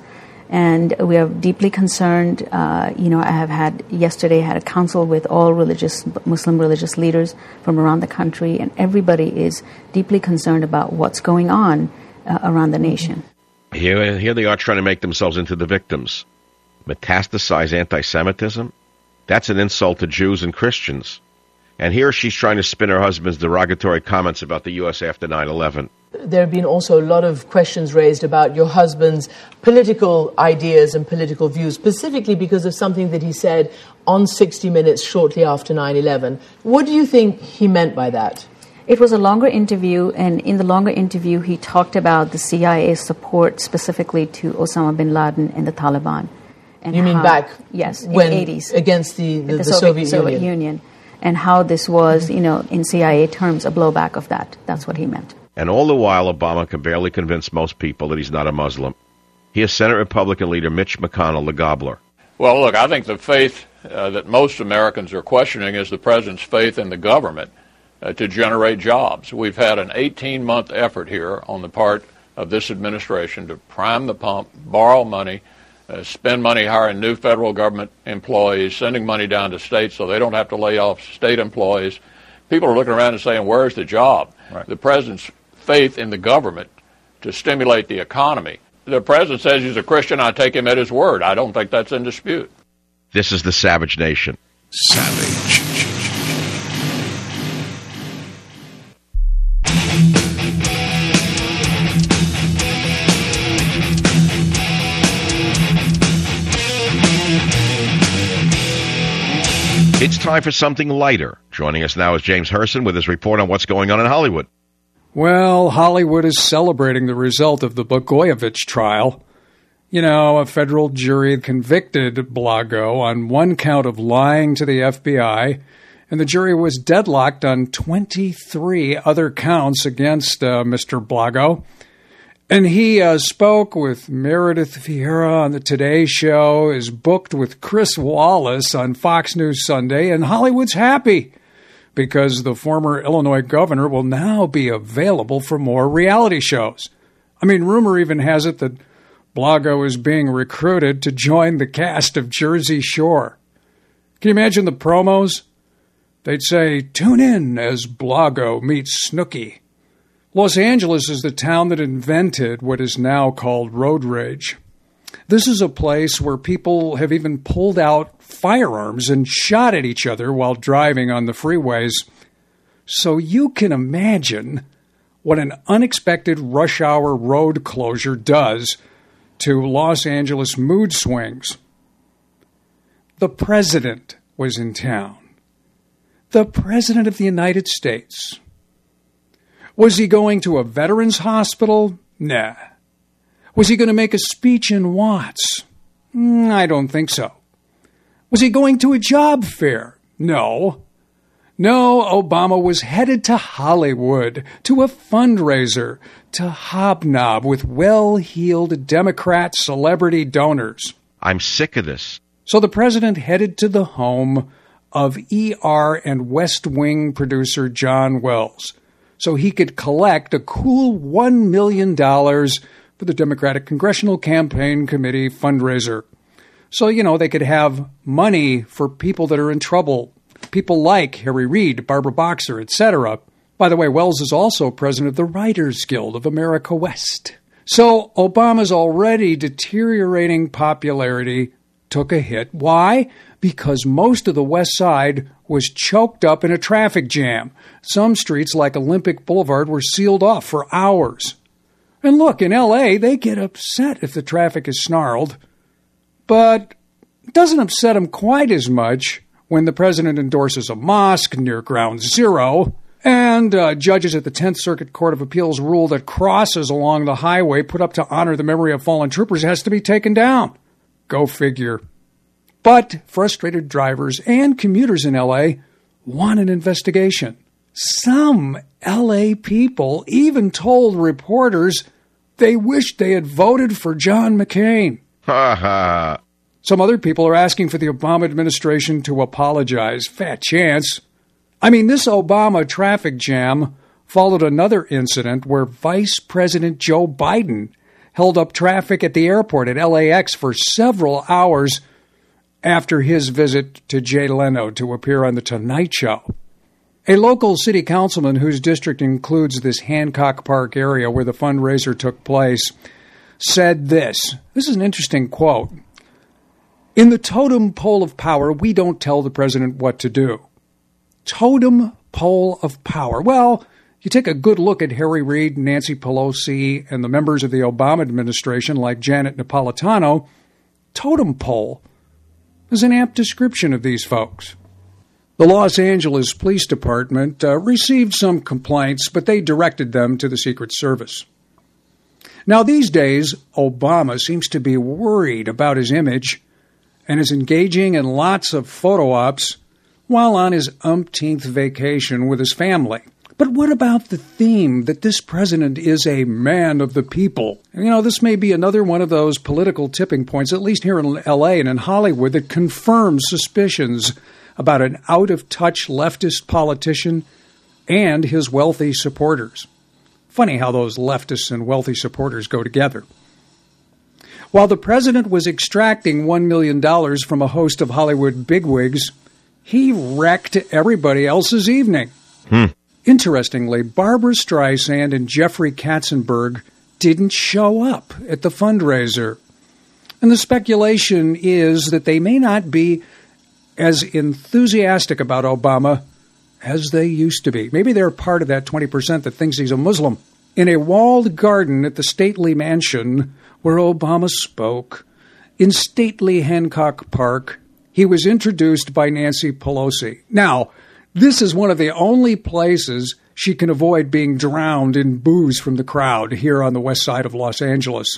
And we are deeply concerned. I have yesterday had a council with all Muslim religious leaders from around the country, and everybody is deeply concerned about what's going on around the nation. Here they are trying to make themselves into the victims. Metastasize anti-Semitism? That's an insult to Jews and Christians. And here she's trying to spin her husband's derogatory comments about the U.S. after 9/11. There have been also a lot of questions raised about your husband's political ideas and political views, specifically because of something that he said on 60 Minutes shortly after 9/11. What do you think he meant by that? It was a longer interview, and in the longer interview, he talked about the CIA's support specifically to Osama bin Laden and the Taliban. And you mean back yes, in when, the 80s. Against the Soviet Union. And how this was, in CIA terms, a blowback of that. That's what he meant. And all the while, Obama can barely convince most people that he's not a Muslim. Here's Senate Republican leader Mitch McConnell, the gobbler. Well, look, I think the faith that most Americans are questioning is the president's faith in the government to generate jobs. We've had an 18-month effort here on the part of this administration to prime the pump, borrow money, spend money hiring new federal government employees, sending money down to states so they don't have to lay off state employees. People are looking around and saying, where's the job? Right. The president's faith in the government to stimulate the economy. The president says he's a Christian. I take him at his word. I don't think that's in dispute. This is the Savage Nation. Savage. It's time for something lighter. Joining us now is James Herson with his report on what's going on in Hollywood. Well, Hollywood is celebrating the result of the Blagojevich trial. A federal jury convicted Blago on one count of lying to the FBI, and the jury was deadlocked on 23 other counts against Mr. Blago. And he spoke with Meredith Vieira on the Today Show, is booked with Chris Wallace on Fox News Sunday, and Hollywood's happy because the former Illinois governor will now be available for more reality shows. Rumor even has it that Blago is being recruited to join the cast of Jersey Shore. Can you imagine the promos? They'd say, "Tune in as Blago meets Snooki." Los Angeles is the town that invented what is now called road rage. This is a place where people have even pulled out firearms and shot at each other while driving on the freeways. So you can imagine what an unexpected rush hour road closure does to Los Angeles mood swings. The president was in town. The president of the United States. Was he going to a veterans hospital? Nah. Was he going to make a speech in Watts? I don't think so. Was he going to a job fair? No. No, Obama was headed to Hollywood, to a fundraiser, to hobnob with well-heeled Democrat celebrity donors. I'm sick of this. So the president headed to the home of ER and West Wing producer John Wells, so he could collect a cool $1 million for the Democratic Congressional Campaign Committee fundraiser. So, they could have money for people that are in trouble, people like Harry Reid, Barbara Boxer, etc. By the way, Wells is also president of the Writers Guild of America West. So Obama's already deteriorating popularity took a hit. Why? Because most of the West Side was choked up in a traffic jam. Some streets, like Olympic Boulevard, were sealed off for hours. And look, in L.A., they get upset if the traffic is snarled. But it doesn't upset them quite as much when the president endorses a mosque near Ground Zero, and judges at the 10th Circuit Court of Appeals rule that crosses along the highway put up to honor the memory of fallen troopers has to be taken down. Go figure. But frustrated drivers and commuters in L.A. want an investigation. Some L.A. people even told reporters they wished they had voted for John McCain. Ha ha. Some other people are asking for the Obama administration to apologize. Fat chance. This Obama traffic jam followed another incident where Vice President Joe Biden held up traffic at the airport at LAX for several hours after his visit to Jay Leno to appear on The Tonight Show. A local city councilman whose district includes this Hancock Park area where the fundraiser took place said this. This is an interesting quote. "In the totem pole of power, we don't tell the president what to do." Totem pole of power. Well, you take a good look at Harry Reid, Nancy Pelosi, and the members of the Obama administration like Janet Napolitano. Totem pole is an apt description of these folks. The Los Angeles Police Department received some complaints, but they directed them to the Secret Service. Now, these days, Obama seems to be worried about his image and is engaging in lots of photo ops while on his umpteenth vacation with his family. But what about the theme that this president is a man of the people? You know, this may be another one of those political tipping points, at least here in L.A. and in Hollywood, that confirms suspicions about an out-of-touch leftist politician and his wealthy supporters. Funny how those leftists and wealthy supporters go together. While the president was extracting $1 million from a host of Hollywood bigwigs, he wrecked everybody else's evening. Interestingly, Barbra Streisand and Jeffrey Katzenberg didn't show up at the fundraiser. And the speculation is that they may not be as enthusiastic about Obama as they used to be. Maybe they're part of that 20% that thinks he's a Muslim. In a walled garden at the stately mansion where Obama spoke, in stately Hancock Park, he was introduced by Nancy Pelosi. Now, this is one of the only places she can avoid being drowned in boos from the crowd here on the west side of Los Angeles.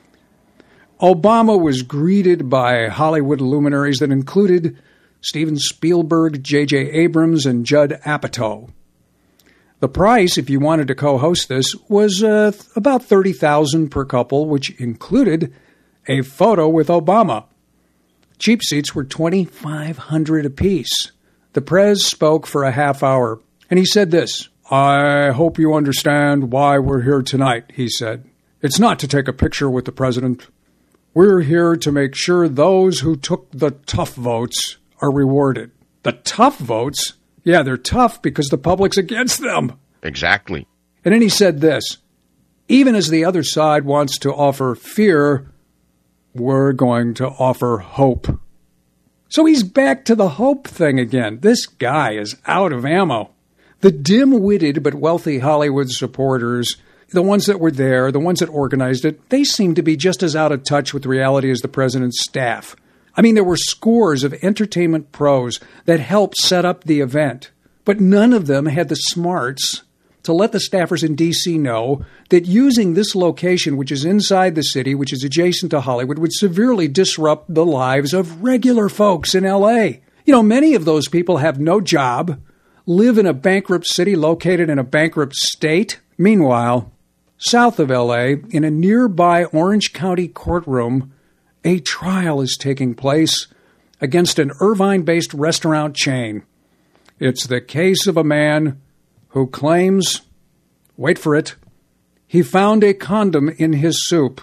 Obama was greeted by Hollywood luminaries that included Steven Spielberg, J.J. Abrams, and Judd Apatow. The price, if you wanted to co-host this, was about $30,000 per couple, which included a photo with Obama. Cheap seats were $2,500 apiece. The Prez spoke for a half hour, and he said this, "I hope you understand why we're here tonight," he said. "It's not to take a picture with the president. We're here to make sure those who took the tough votes are rewarded." The tough votes? Yeah, they're tough because the public's against them. Exactly. And then he said this, "Even as the other side wants to offer fear, we're going to offer hope." So he's back to the hope thing again. This guy is out of ammo. The dim-witted but wealthy Hollywood supporters, the ones that were there, the ones that organized it, they seem to be just as out of touch with reality as the president's staff. I mean, there were scores of entertainment pros that helped set up the event, but none of them had the smarts to let the staffers in D.C. know that using this location, which is inside the city, which is adjacent to Hollywood, would severely disrupt the lives of regular folks in L.A. You know, many of those people have no job, live in a bankrupt city located in a bankrupt state. Meanwhile, south of L.A., in a nearby Orange County courtroom, a trial is taking place against an Irvine-based restaurant chain. It's the case of a man who claims, wait for it, he found a condom in his soup.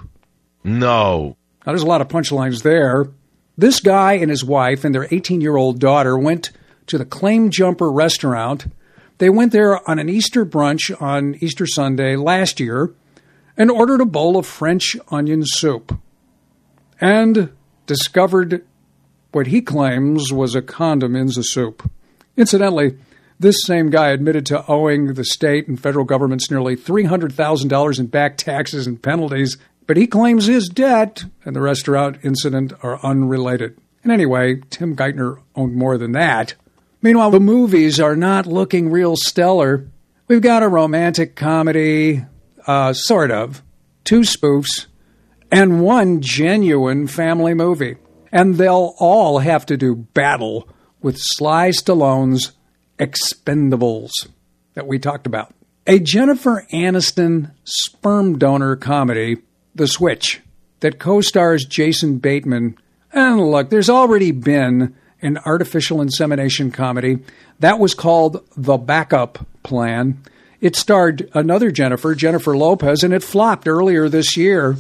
No. Now, there's a lot of punchlines there. This guy and his wife and their 18-year-old daughter went to the Claim Jumper restaurant. They went there on an Easter brunch on Easter Sunday last year and ordered a bowl of French onion soup and discovered what he claims was a condom in the soup. Incidentally, this same guy admitted to owing the state and federal governments nearly $300,000 in back taxes and penalties, but he claims his debt and the restaurant incident are unrelated. And anyway, Tim Geithner owned more than that. Meanwhile, the movies are not looking real stellar. We've got a romantic comedy, sort of, 2 spoofs, and 1 genuine family movie. And they'll all have to do battle with Sly Stallone's Expendables that we talked about. A Jennifer Aniston sperm donor comedy, The Switch, that co-stars Jason Bateman. And look, there's already been an artificial insemination comedy that was called The Backup Plan. It starred another Jennifer Lopez, and it flopped earlier this year.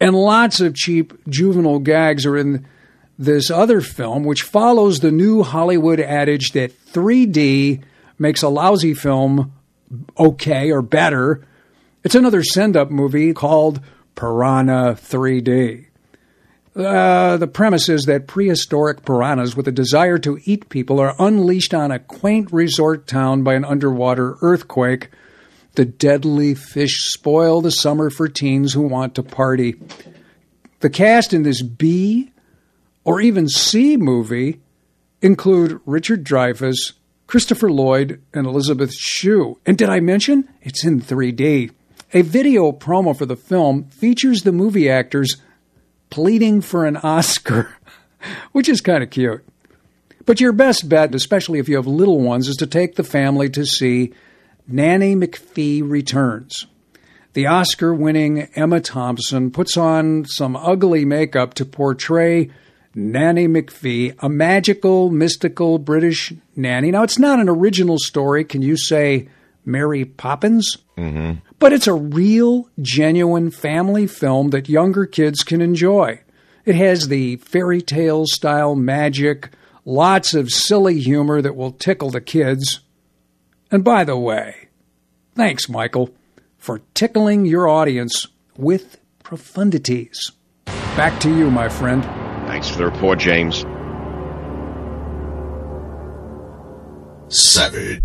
And lots of cheap juvenile gags are in this other film, which follows the new Hollywood adage that 3D makes a lousy film okay or better. It's another send-up movie called Piranha 3D. The premise is that prehistoric piranhas with a desire to eat people are unleashed on a quaint resort town by an underwater earthquake. The deadly fish spoil the summer for teens who want to party. The cast in this B or even C movie include Richard Dreyfuss, Christopher Lloyd, and Elizabeth Shue. And did I mention? It's in 3D. A video promo for the film features the movie actors pleading for an Oscar, which is kind of cute. But your best bet, especially if you have little ones, is to take the family to see Nanny McPhee Returns. The Oscar-winning Emma Thompson puts on some ugly makeup to portray Nanny McPhee, a magical, mystical British nanny. Now, it's not an original story. Can you say Mary Poppins? Mm-hmm. But it's a real, genuine family film that younger kids can enjoy. It has the fairy tale style magic, lots of silly humor that will tickle the kids. And by the way, thanks, Michael, for tickling your audience with profundities. Back to you, my friend. Thanks for the report, James. Savage.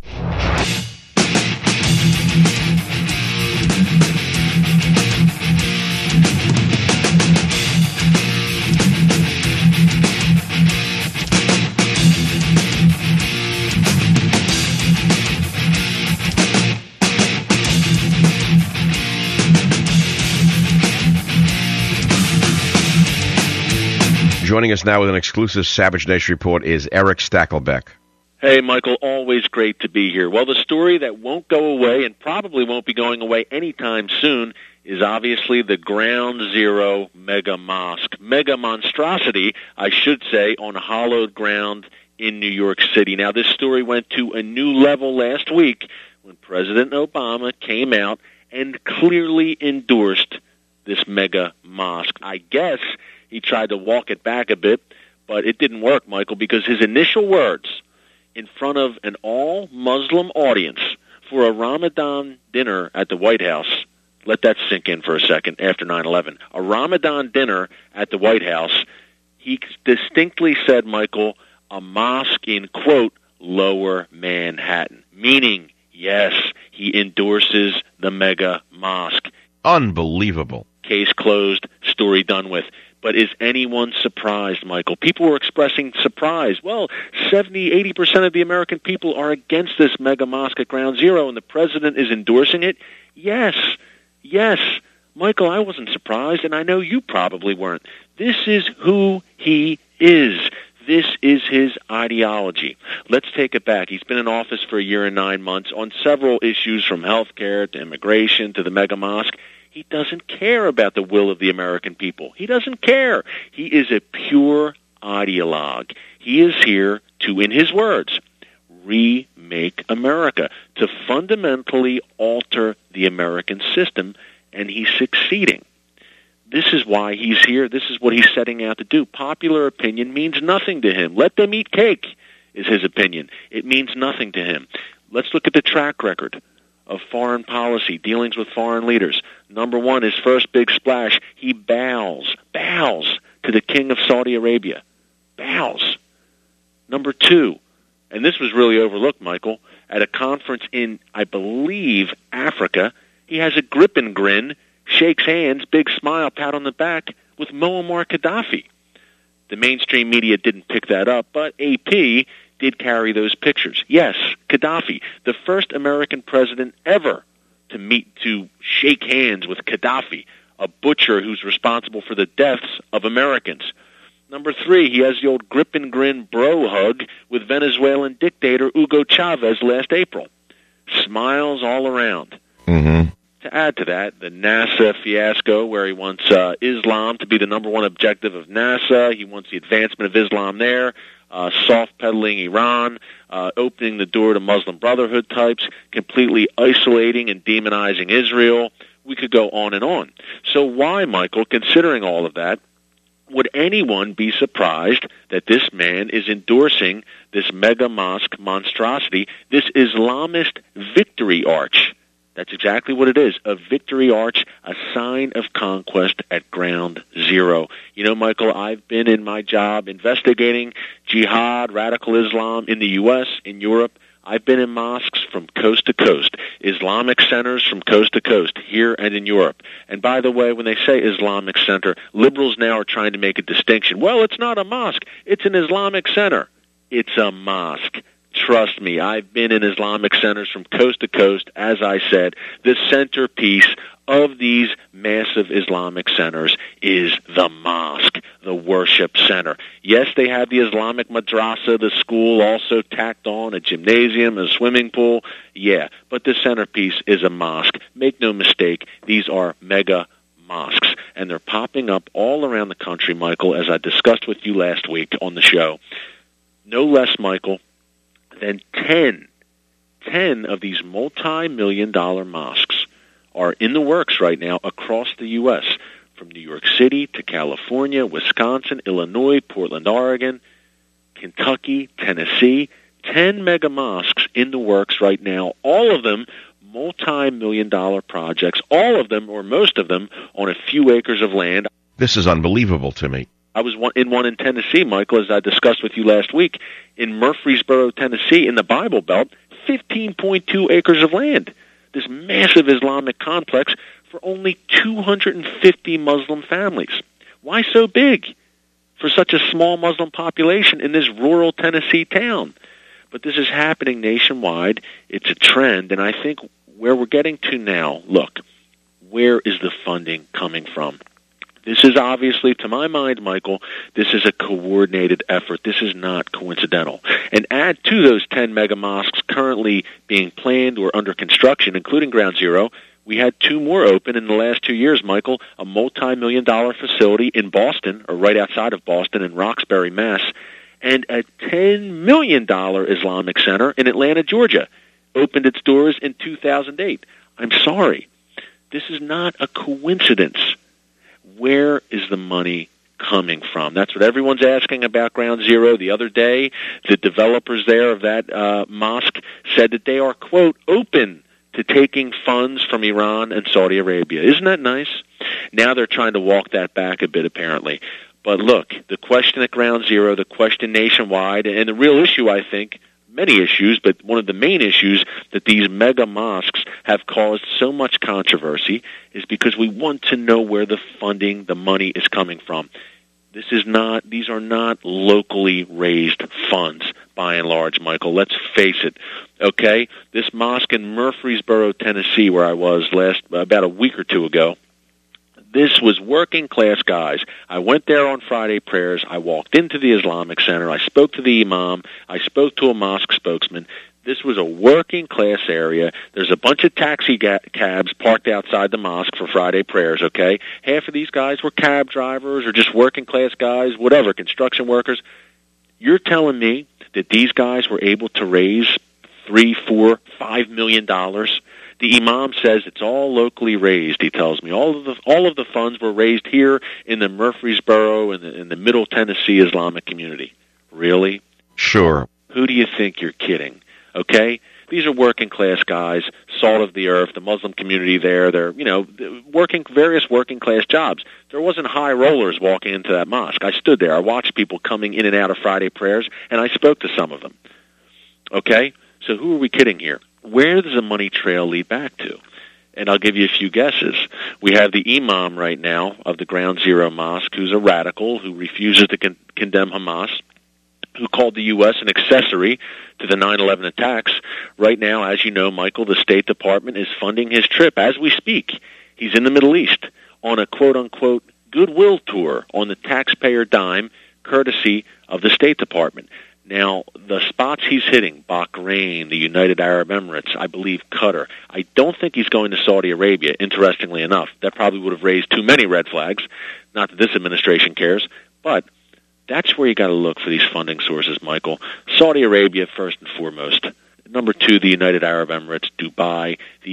Joining us now with an exclusive Savage Nation report is Eric Stakelbeck. Hey, Michael, always great to be here. Well, the story that won't go away and probably won't be going away anytime soon is obviously the Ground Zero mega mosque. Mega monstrosity, I should say, on hallowed ground in New York City. Now, this story went to a new level last week when President Obama came out and clearly endorsed this mega mosque. I guess he tried to walk it back a bit, but it didn't work, Michael, because his initial words in front of an all-Muslim audience for a Ramadan dinner at the White House, let that sink in for a second after 9/11, a Ramadan dinner at the White House, he distinctly said, Michael, a mosque in, quote, Lower Manhattan, meaning, yes, he endorses the mega mosque. Unbelievable. Case closed, story done with. But is anyone surprised, Michael? People were expressing surprise. Well, 70-80% of the American people are against this mega mosque at Ground Zero, and the president is endorsing it? Yes. Michael, I wasn't surprised, and I know you probably weren't. This is who he is. This is his ideology. Let's take it back. He's been in office for 1 year and 9 months on several issues from health care to immigration to the mega mosque. He doesn't care about the will of the American people. He doesn't care. He is a pure ideologue. He is here to, in his words, remake America, to fundamentally alter the American system, and he's succeeding. This is why he's here. This is what he's setting out to do. Popular opinion means nothing to him. Let them eat cake, is his opinion. It means nothing to him. Let's look at the track record of foreign policy, dealings with foreign leaders. Number one, his first big splash, he bows to the king of Saudi Arabia. Bows. Number two, and this was really overlooked, Michael, at a conference in, I believe, Africa, he has a grip and grin, shakes hands, big smile, pat on the back with Muammar Gaddafi. The mainstream media didn't pick that up, but AP did carry those pictures. Yes, Gaddafi, the first American president ever to shake hands with Gaddafi, a butcher who's responsible for the deaths of Americans. Number three, he has the old grip and grin bro hug with Venezuelan dictator Hugo Chavez last April. Smiles all around. Mm-hmm. To add to that, the NASA fiasco, where he wants Islam to be the number one objective of NASA. He wants the advancement of Islam there, soft-pedaling Iran, opening the door to Muslim Brotherhood types, completely isolating and demonizing Israel, We could go on and on. So why, Michael, considering all of that, would anyone be surprised that this man is endorsing this mega mosque monstrosity, this Islamist victory arch? That's exactly what it is, a victory arch, a sign of conquest at ground zero. You know, Michael, I've been in my job investigating jihad, radical Islam in the U.S., in Europe. I've been in mosques from coast to coast, Islamic centers from coast to coast, here and in Europe. And by the way, when they say Islamic center, liberals now are trying to make a distinction. Well, it's not a mosque, it's an Islamic center. It's a mosque. Trust me, I've been in Islamic centers from coast to coast. As I said, the centerpiece of these massive Islamic centers is the mosque, the worship center. Yes, they have the Islamic madrasa, the school, also tacked on, a gymnasium, a swimming pool. Yeah, but the centerpiece is a mosque. Make no mistake, these are mega mosques, and they're popping up all around the country, Michael, as I discussed with you last week on the show. No less, Michael, than 10 of these multi-million-dollar mosques are in the works right now across the U.S., from New York City to California, Wisconsin, Illinois, Portland, Oregon, Kentucky, Tennessee. 10 mega mosques in the works right now, all of them multi-million-dollar projects, all of them, or most of them, on a few acres of land. This is unbelievable to me. I was in one in Tennessee, Michael, as I discussed with you last week, in Murfreesboro, Tennessee, in the Bible Belt, 15.2 acres of land. This massive Islamic complex for only 250 Muslim families. Why so big for such a small Muslim population in this rural Tennessee town? But this is happening nationwide. It's a trend, and I think where we're getting to now, look, where is the funding coming from? This is obviously, to my mind, Michael, this is a coordinated effort. This is not coincidental. And add to those 10 mega mosques currently being planned or under construction, including Ground Zero, we had 2 more open in the last 2 years, Michael, a multi-million-dollar facility in Boston, or right outside of Boston in Roxbury, Mass., and a $10 million Islamic center in Atlanta, Georgia, opened its doors in 2008. I'm sorry. This is not a coincidence. Where is the money coming from? That's what everyone's asking about Ground Zero. The other day, the developers there of that mosque said that they are, quote, open to taking funds from Iran and Saudi Arabia. Isn't that nice? Now they're trying to walk that back a bit, apparently. But look, the question at Ground Zero, the question nationwide, and the real issue, I think, many issues, but one of the main issues that these mega mosques have caused so much controversy is because we want to know where the funding, the money is coming from. These are not locally raised funds, by and large, Michael. Let's face it, okay? This mosque in Murfreesboro, Tennessee, where I was about a week or 2 ago, this was working class guys. I went there on Friday prayers. I walked into the Islamic Center. I spoke to the imam. I spoke to a mosque spokesman. This was a working class area. There's a bunch of taxi cabs parked outside the mosque for Friday prayers, okay? Half of these guys were cab drivers or just working class guys, whatever, construction workers. You're telling me that these guys were able to raise $3, $4, $5 million? The imam says it's all locally raised, he tells me. All of the funds were raised here in the Murfreesboro and in the Middle Tennessee Islamic community. Really? Sure. Who do you think you're kidding? Okay? These are working class guys, salt of the earth, the Muslim community there. They're, working various working class jobs. There wasn't high rollers walking into that mosque. I stood there. I watched people coming in and out of Friday prayers, and I spoke to some of them. Okay? So who are we kidding here? Where does the money trail lead back to? And I'll give you a few guesses. We have the imam right now of the Ground Zero Mosque, who's a radical, who refuses to condemn Hamas, who called the U.S. an accessory to the 9/11 attacks. Right now, as you know, Michael, the State Department is funding his trip as we speak. He's in the Middle East on a quote-unquote goodwill tour on the taxpayer dime, courtesy of the State Department. Now, the spots he's hitting, Bahrain, the United Arab Emirates, I believe Qatar, I don't think he's going to Saudi Arabia, interestingly enough. That probably would have raised too many red flags. Not that this administration cares, but that's where you got to look for these funding sources, Michael. Saudi Arabia, first and foremost. Number 2, the United Arab Emirates, Dubai, these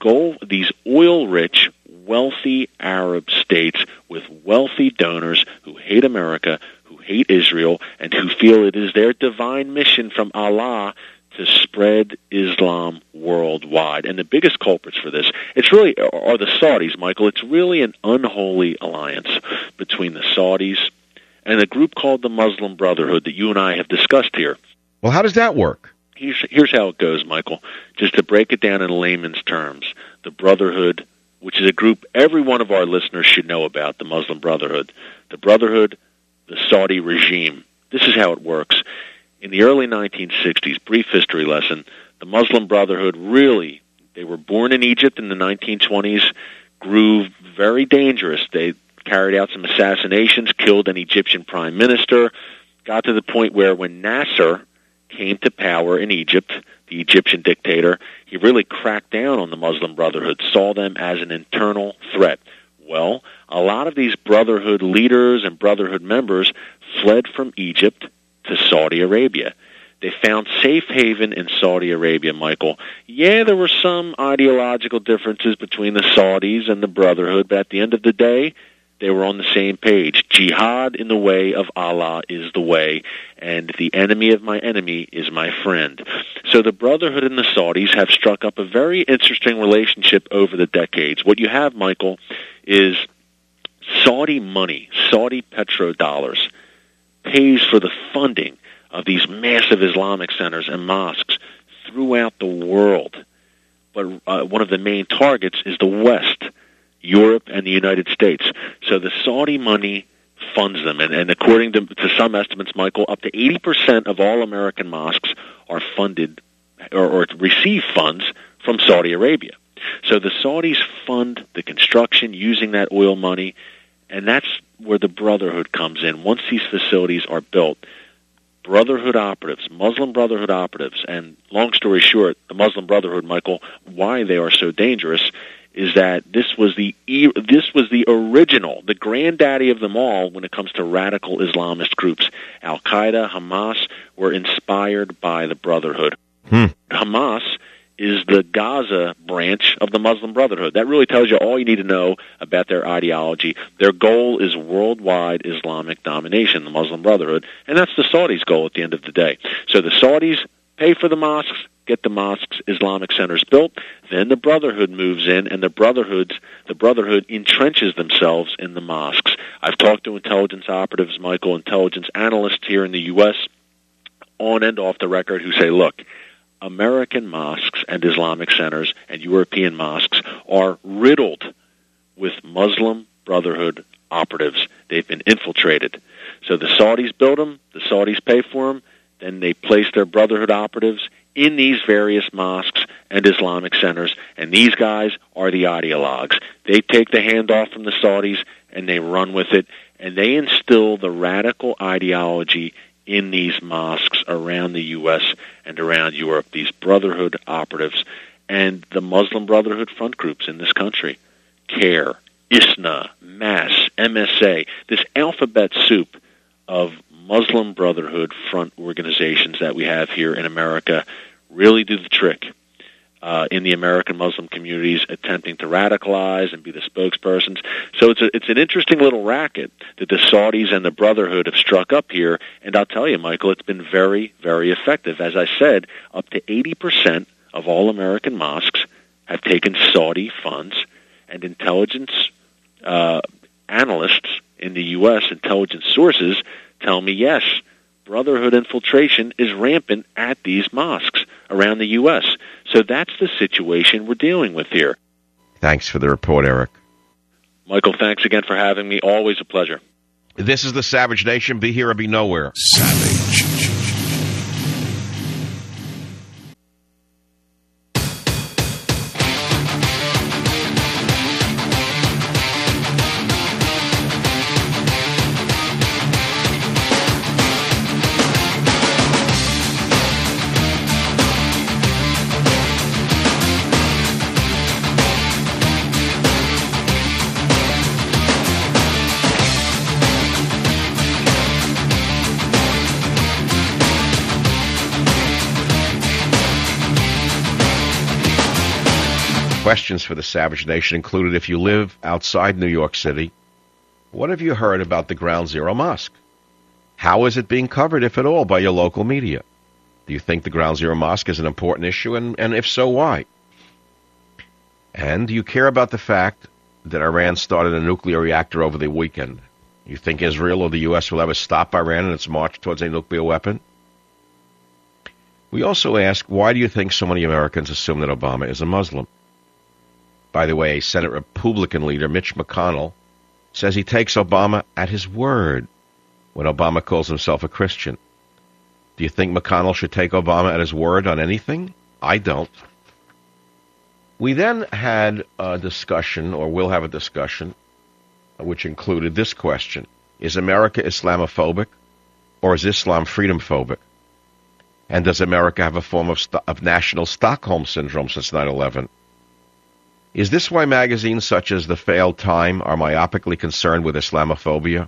these oil-rich, wealthy Arab states with wealthy donors who hate America, who hate Israel, and who feel it is their divine mission from Allah to spread Islam worldwide. And the biggest culprits for this, it's really are the Saudis, Michael. It's really an unholy alliance between the Saudis and a group called the Muslim Brotherhood that you and I have discussed here. Well, how does that work? Here's how it goes, Michael. Just to break it down in layman's terms, the Brotherhood, which is a group every one of our listeners should know about, the Muslim Brotherhood. The Brotherhood, the Saudi regime. This is how it works. In the early 1960s, brief history lesson, the Muslim Brotherhood really, they were born in Egypt in the 1920s, grew very dangerous. They carried out some assassinations, killed an Egyptian prime minister, got to the point where when Nasser came to power in Egypt, the Egyptian dictator, he really cracked down on the Muslim Brotherhood, saw them as an internal threat. Well, a lot of these Brotherhood leaders and Brotherhood members fled from Egypt to Saudi Arabia. They found safe haven in Saudi Arabia, Michael. Yeah, there were some ideological differences between the Saudis and the Brotherhood, but at the end of the day, they were on the same page. Jihad in the way of Allah is the way, and the enemy of my enemy is my friend. So the Brotherhood and the Saudis have struck up a very interesting relationship over the decades. What you have, Michael, is Saudi money, Saudi petrodollars, pays for the funding of these massive Islamic centers and mosques throughout the world. But one of the main targets is the West, Europe, and the United States. So the Saudi money funds them. And according to some estimates, Michael, up to 80% of all American mosques are funded or receive funds from Saudi Arabia. So the Saudis fund the construction using that oil money, and that's where the Brotherhood comes in. Once these facilities are built, Brotherhood operatives, Muslim Brotherhood operatives, and long story short, the Muslim Brotherhood, Michael, why they are so dangerous is that this was the original, the granddaddy of them all when it comes to radical Islamist groups. Al-Qaeda, Hamas were inspired by the Brotherhood. Hamas is the Gaza branch of the Muslim Brotherhood. That really tells you all you need to know about their ideology. Their goal is worldwide Islamic domination, the Muslim Brotherhood, and that's the Saudis' goal at the end of the day. So the Saudis pay for the mosques, get the mosques, Islamic centers built, then the Brotherhood moves in, and the Brotherhood entrenches themselves in the mosques. I've talked to intelligence operatives, Michael, intelligence analysts here in the U.S., on and off the record, who say, look, American mosques and Islamic centers and European mosques are riddled with Muslim Brotherhood operatives. They've been infiltrated. So the Saudis build them, the Saudis pay for them, then they place their Brotherhood operatives in these various mosques and Islamic centers, and these guys are the ideologues. They take the handoff from the Saudis, and they run with it, and they instill the radical ideology in these mosques around the U.S. and around Europe, these Brotherhood operatives, and the Muslim Brotherhood front groups in this country, CARE, ISNA, MAS, MSA, this alphabet soup of Muslim Brotherhood front organizations that we have here in America really do the trick in the American Muslim communities, attempting to radicalize and be the spokespersons. So it's an interesting little racket that the Saudis and the Brotherhood have struck up here, and I'll tell you, Michael, it's been very, very effective. As I said, up to 80% of all American mosques have taken Saudi funds, and intelligence analysts in the U.S., intelligence sources, tell me, yes, Brotherhood infiltration is rampant at these mosques around the U.S. So that's the situation we're dealing with here. Thanks for the report, Eric. Michael, thanks again for having me. Always a pleasure. This is the Savage Nation. Be here or be nowhere. Savage. Questions for the Savage Nation included, if you live outside New York City, what have you heard about the Ground Zero Mosque? How is it being covered, if at all, by your local media? Do you think the Ground Zero Mosque is an important issue, and if so, why? And do you care about the fact that Iran started a nuclear reactor over the weekend? You think Israel or the U.S. will ever stop Iran in its march towards a nuclear weapon? We also ask, why do you think so many Americans assume that Obama is a Muslim? By the way, Senate Republican leader Mitch McConnell says he takes Obama at his word when Obama calls himself a Christian. Do you think McConnell should take Obama at his word on anything? I don't. We then had a discussion, or will have a discussion, which included this question. Is America Islamophobic, or is Islam freedom-phobic? And does America have a form of national Stockholm Syndrome since 9/11? Is this why magazines such as The Failed Time are myopically concerned with Islamophobia?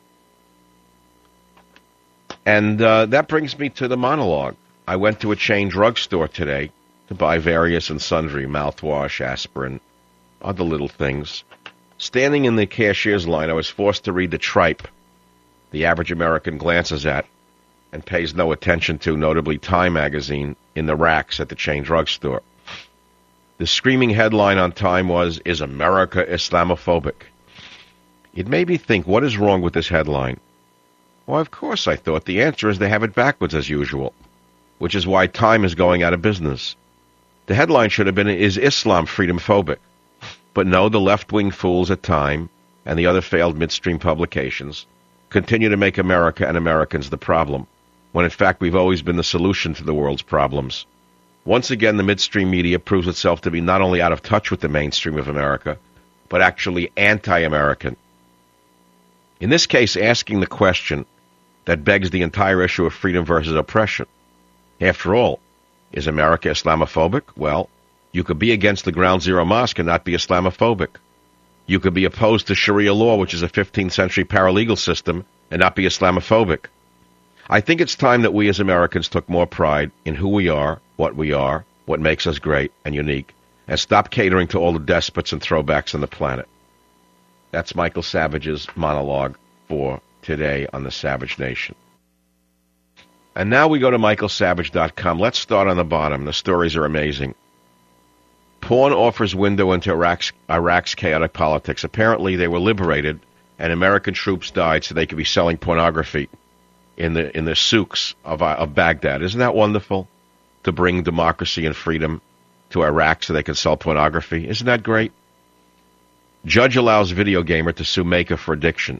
And that brings me to the monologue. I went to a chain drugstore today to buy various and sundry mouthwash, aspirin, other little things. Standing in the cashier's line, I was forced to read the tripe the average American glances at and pays no attention to, notably Time magazine, in the racks at the chain drugstore. The screaming headline on Time was, "Is America Islamophobic?" It made me think, what is wrong with this headline? Well, of course, I thought. The answer is they have it backwards as usual, which is why Time is going out of business. The headline should have been, "Is Islam freedom-phobic?" But no, the left-wing fools at Time and the other failed midstream publications continue to make America and Americans the problem, when in fact we've always been the solution to the world's problems. Once again, the midstream media proves itself to be not only out of touch with the mainstream of America, but actually anti-American. In this case, asking the question that begs the entire issue of freedom versus oppression. After all, is America Islamophobic? Well, you could be against the Ground Zero Mosque and not be Islamophobic. You could be opposed to Sharia law, which is a 15th century paralegal system, and not be Islamophobic. I think it's time that we as Americans took more pride in who we are, what makes us great and unique, and stop catering to all the despots and throwbacks on the planet. That's Michael Savage's monologue for today on the Savage Nation. And now we go to michaelsavage.com. Let's start on the bottom. The stories are amazing. Porn offers window into Iraq's chaotic politics. Apparently they were liberated and American troops died so they could be selling pornography in the souks of Baghdad. Isn't that wonderful? To bring democracy and freedom to Iraq so they can sell pornography. Isn't that great? Judge allows video gamer to sue maker for addiction.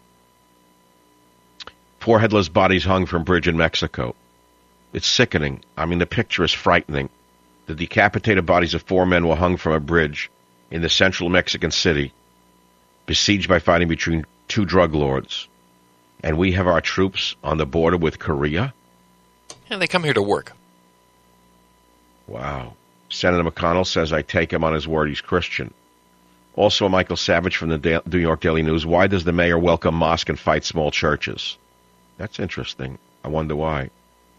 4 headless bodies hung from bridge in Mexico. It's sickening. I mean, the picture is frightening. The decapitated bodies of 4 men were hung from a bridge in the central Mexican city, besieged by fighting between 2 drug lords. And we have our troops on the border with Korea? And they come here to work. Wow. Senator McConnell says, I take him on his word, he's Christian. Also, Michael Savage from the New York Daily News. Why does the mayor welcome mosque and fight small churches? That's interesting. I wonder why.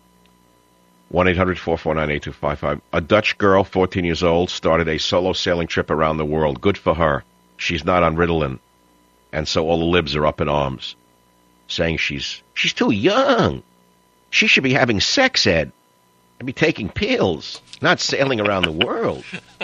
1-800-449-8255. A Dutch girl, 14 years old, started a solo sailing trip around the world. Good for her. She's not on Ritalin. And so all the libs are up in arms, saying she's too young. She should be having sex ed and be taking pills, not sailing around the world.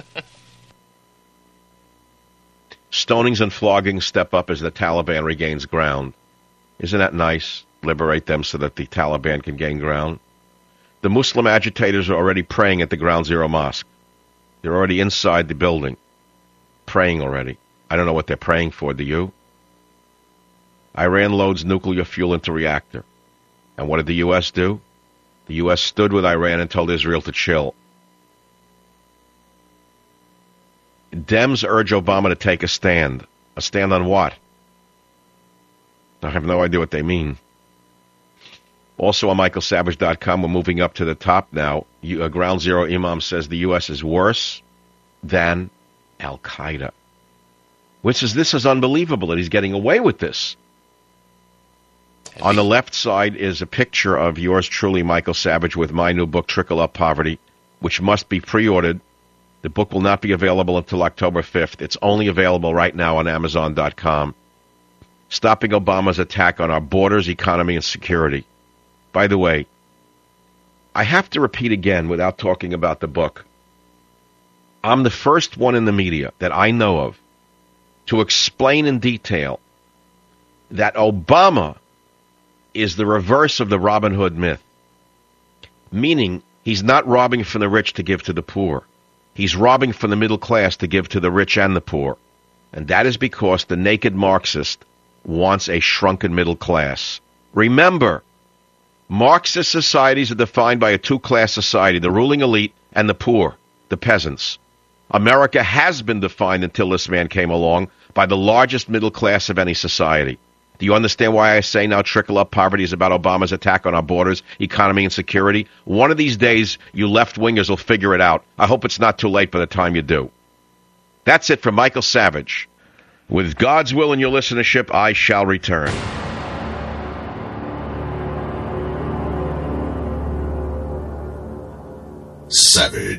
Stonings and floggings step up as the Taliban regains ground. Isn't that nice? Liberate them so that the Taliban can gain ground. The Muslim agitators are already praying at the Ground Zero Mosque. They're already inside the building, praying already. I don't know what they're praying for, do you? Iran loads nuclear fuel into reactor. And what did the U.S. do? The U.S. stood with Iran and told Israel to chill. Dems urge Obama to take a stand. A stand on what? I have no idea what they mean. Also on michaelsavage.com, we're moving up to the top now. Ground Zero Imam says the U.S. is worse than Al-Qaeda. Which is, this is unbelievable that he's getting away with this. On the left side is a picture of yours truly, Michael Savage, with my new book, Trickle Up Poverty, which must be pre-ordered The book will not be available until October 5th. It's only available right now on Amazon.com. Stopping Obama's attack on our borders, economy, and security. By the way, I have to repeat again without talking about the book. I'm the first one in the media that I know of to explain in detail that Obama is the reverse of the Robin Hood myth, meaning he's not robbing from the rich to give to the poor. He's robbing from the middle class to give to the rich and the poor. And that is because the naked Marxist wants a shrunken middle class. Remember, Marxist societies are defined by a two-class society, the ruling elite and the poor, the peasants. America has been defined until this man came along by the largest middle class of any society. Do you understand why I say now trickle-up poverty is about Obama's attack on our borders, economy, and security? One of these days, you left-wingers will figure it out. I hope it's not too late by the time you do. That's it from Michael Savage. With God's will in your listenership, I shall return. Savage.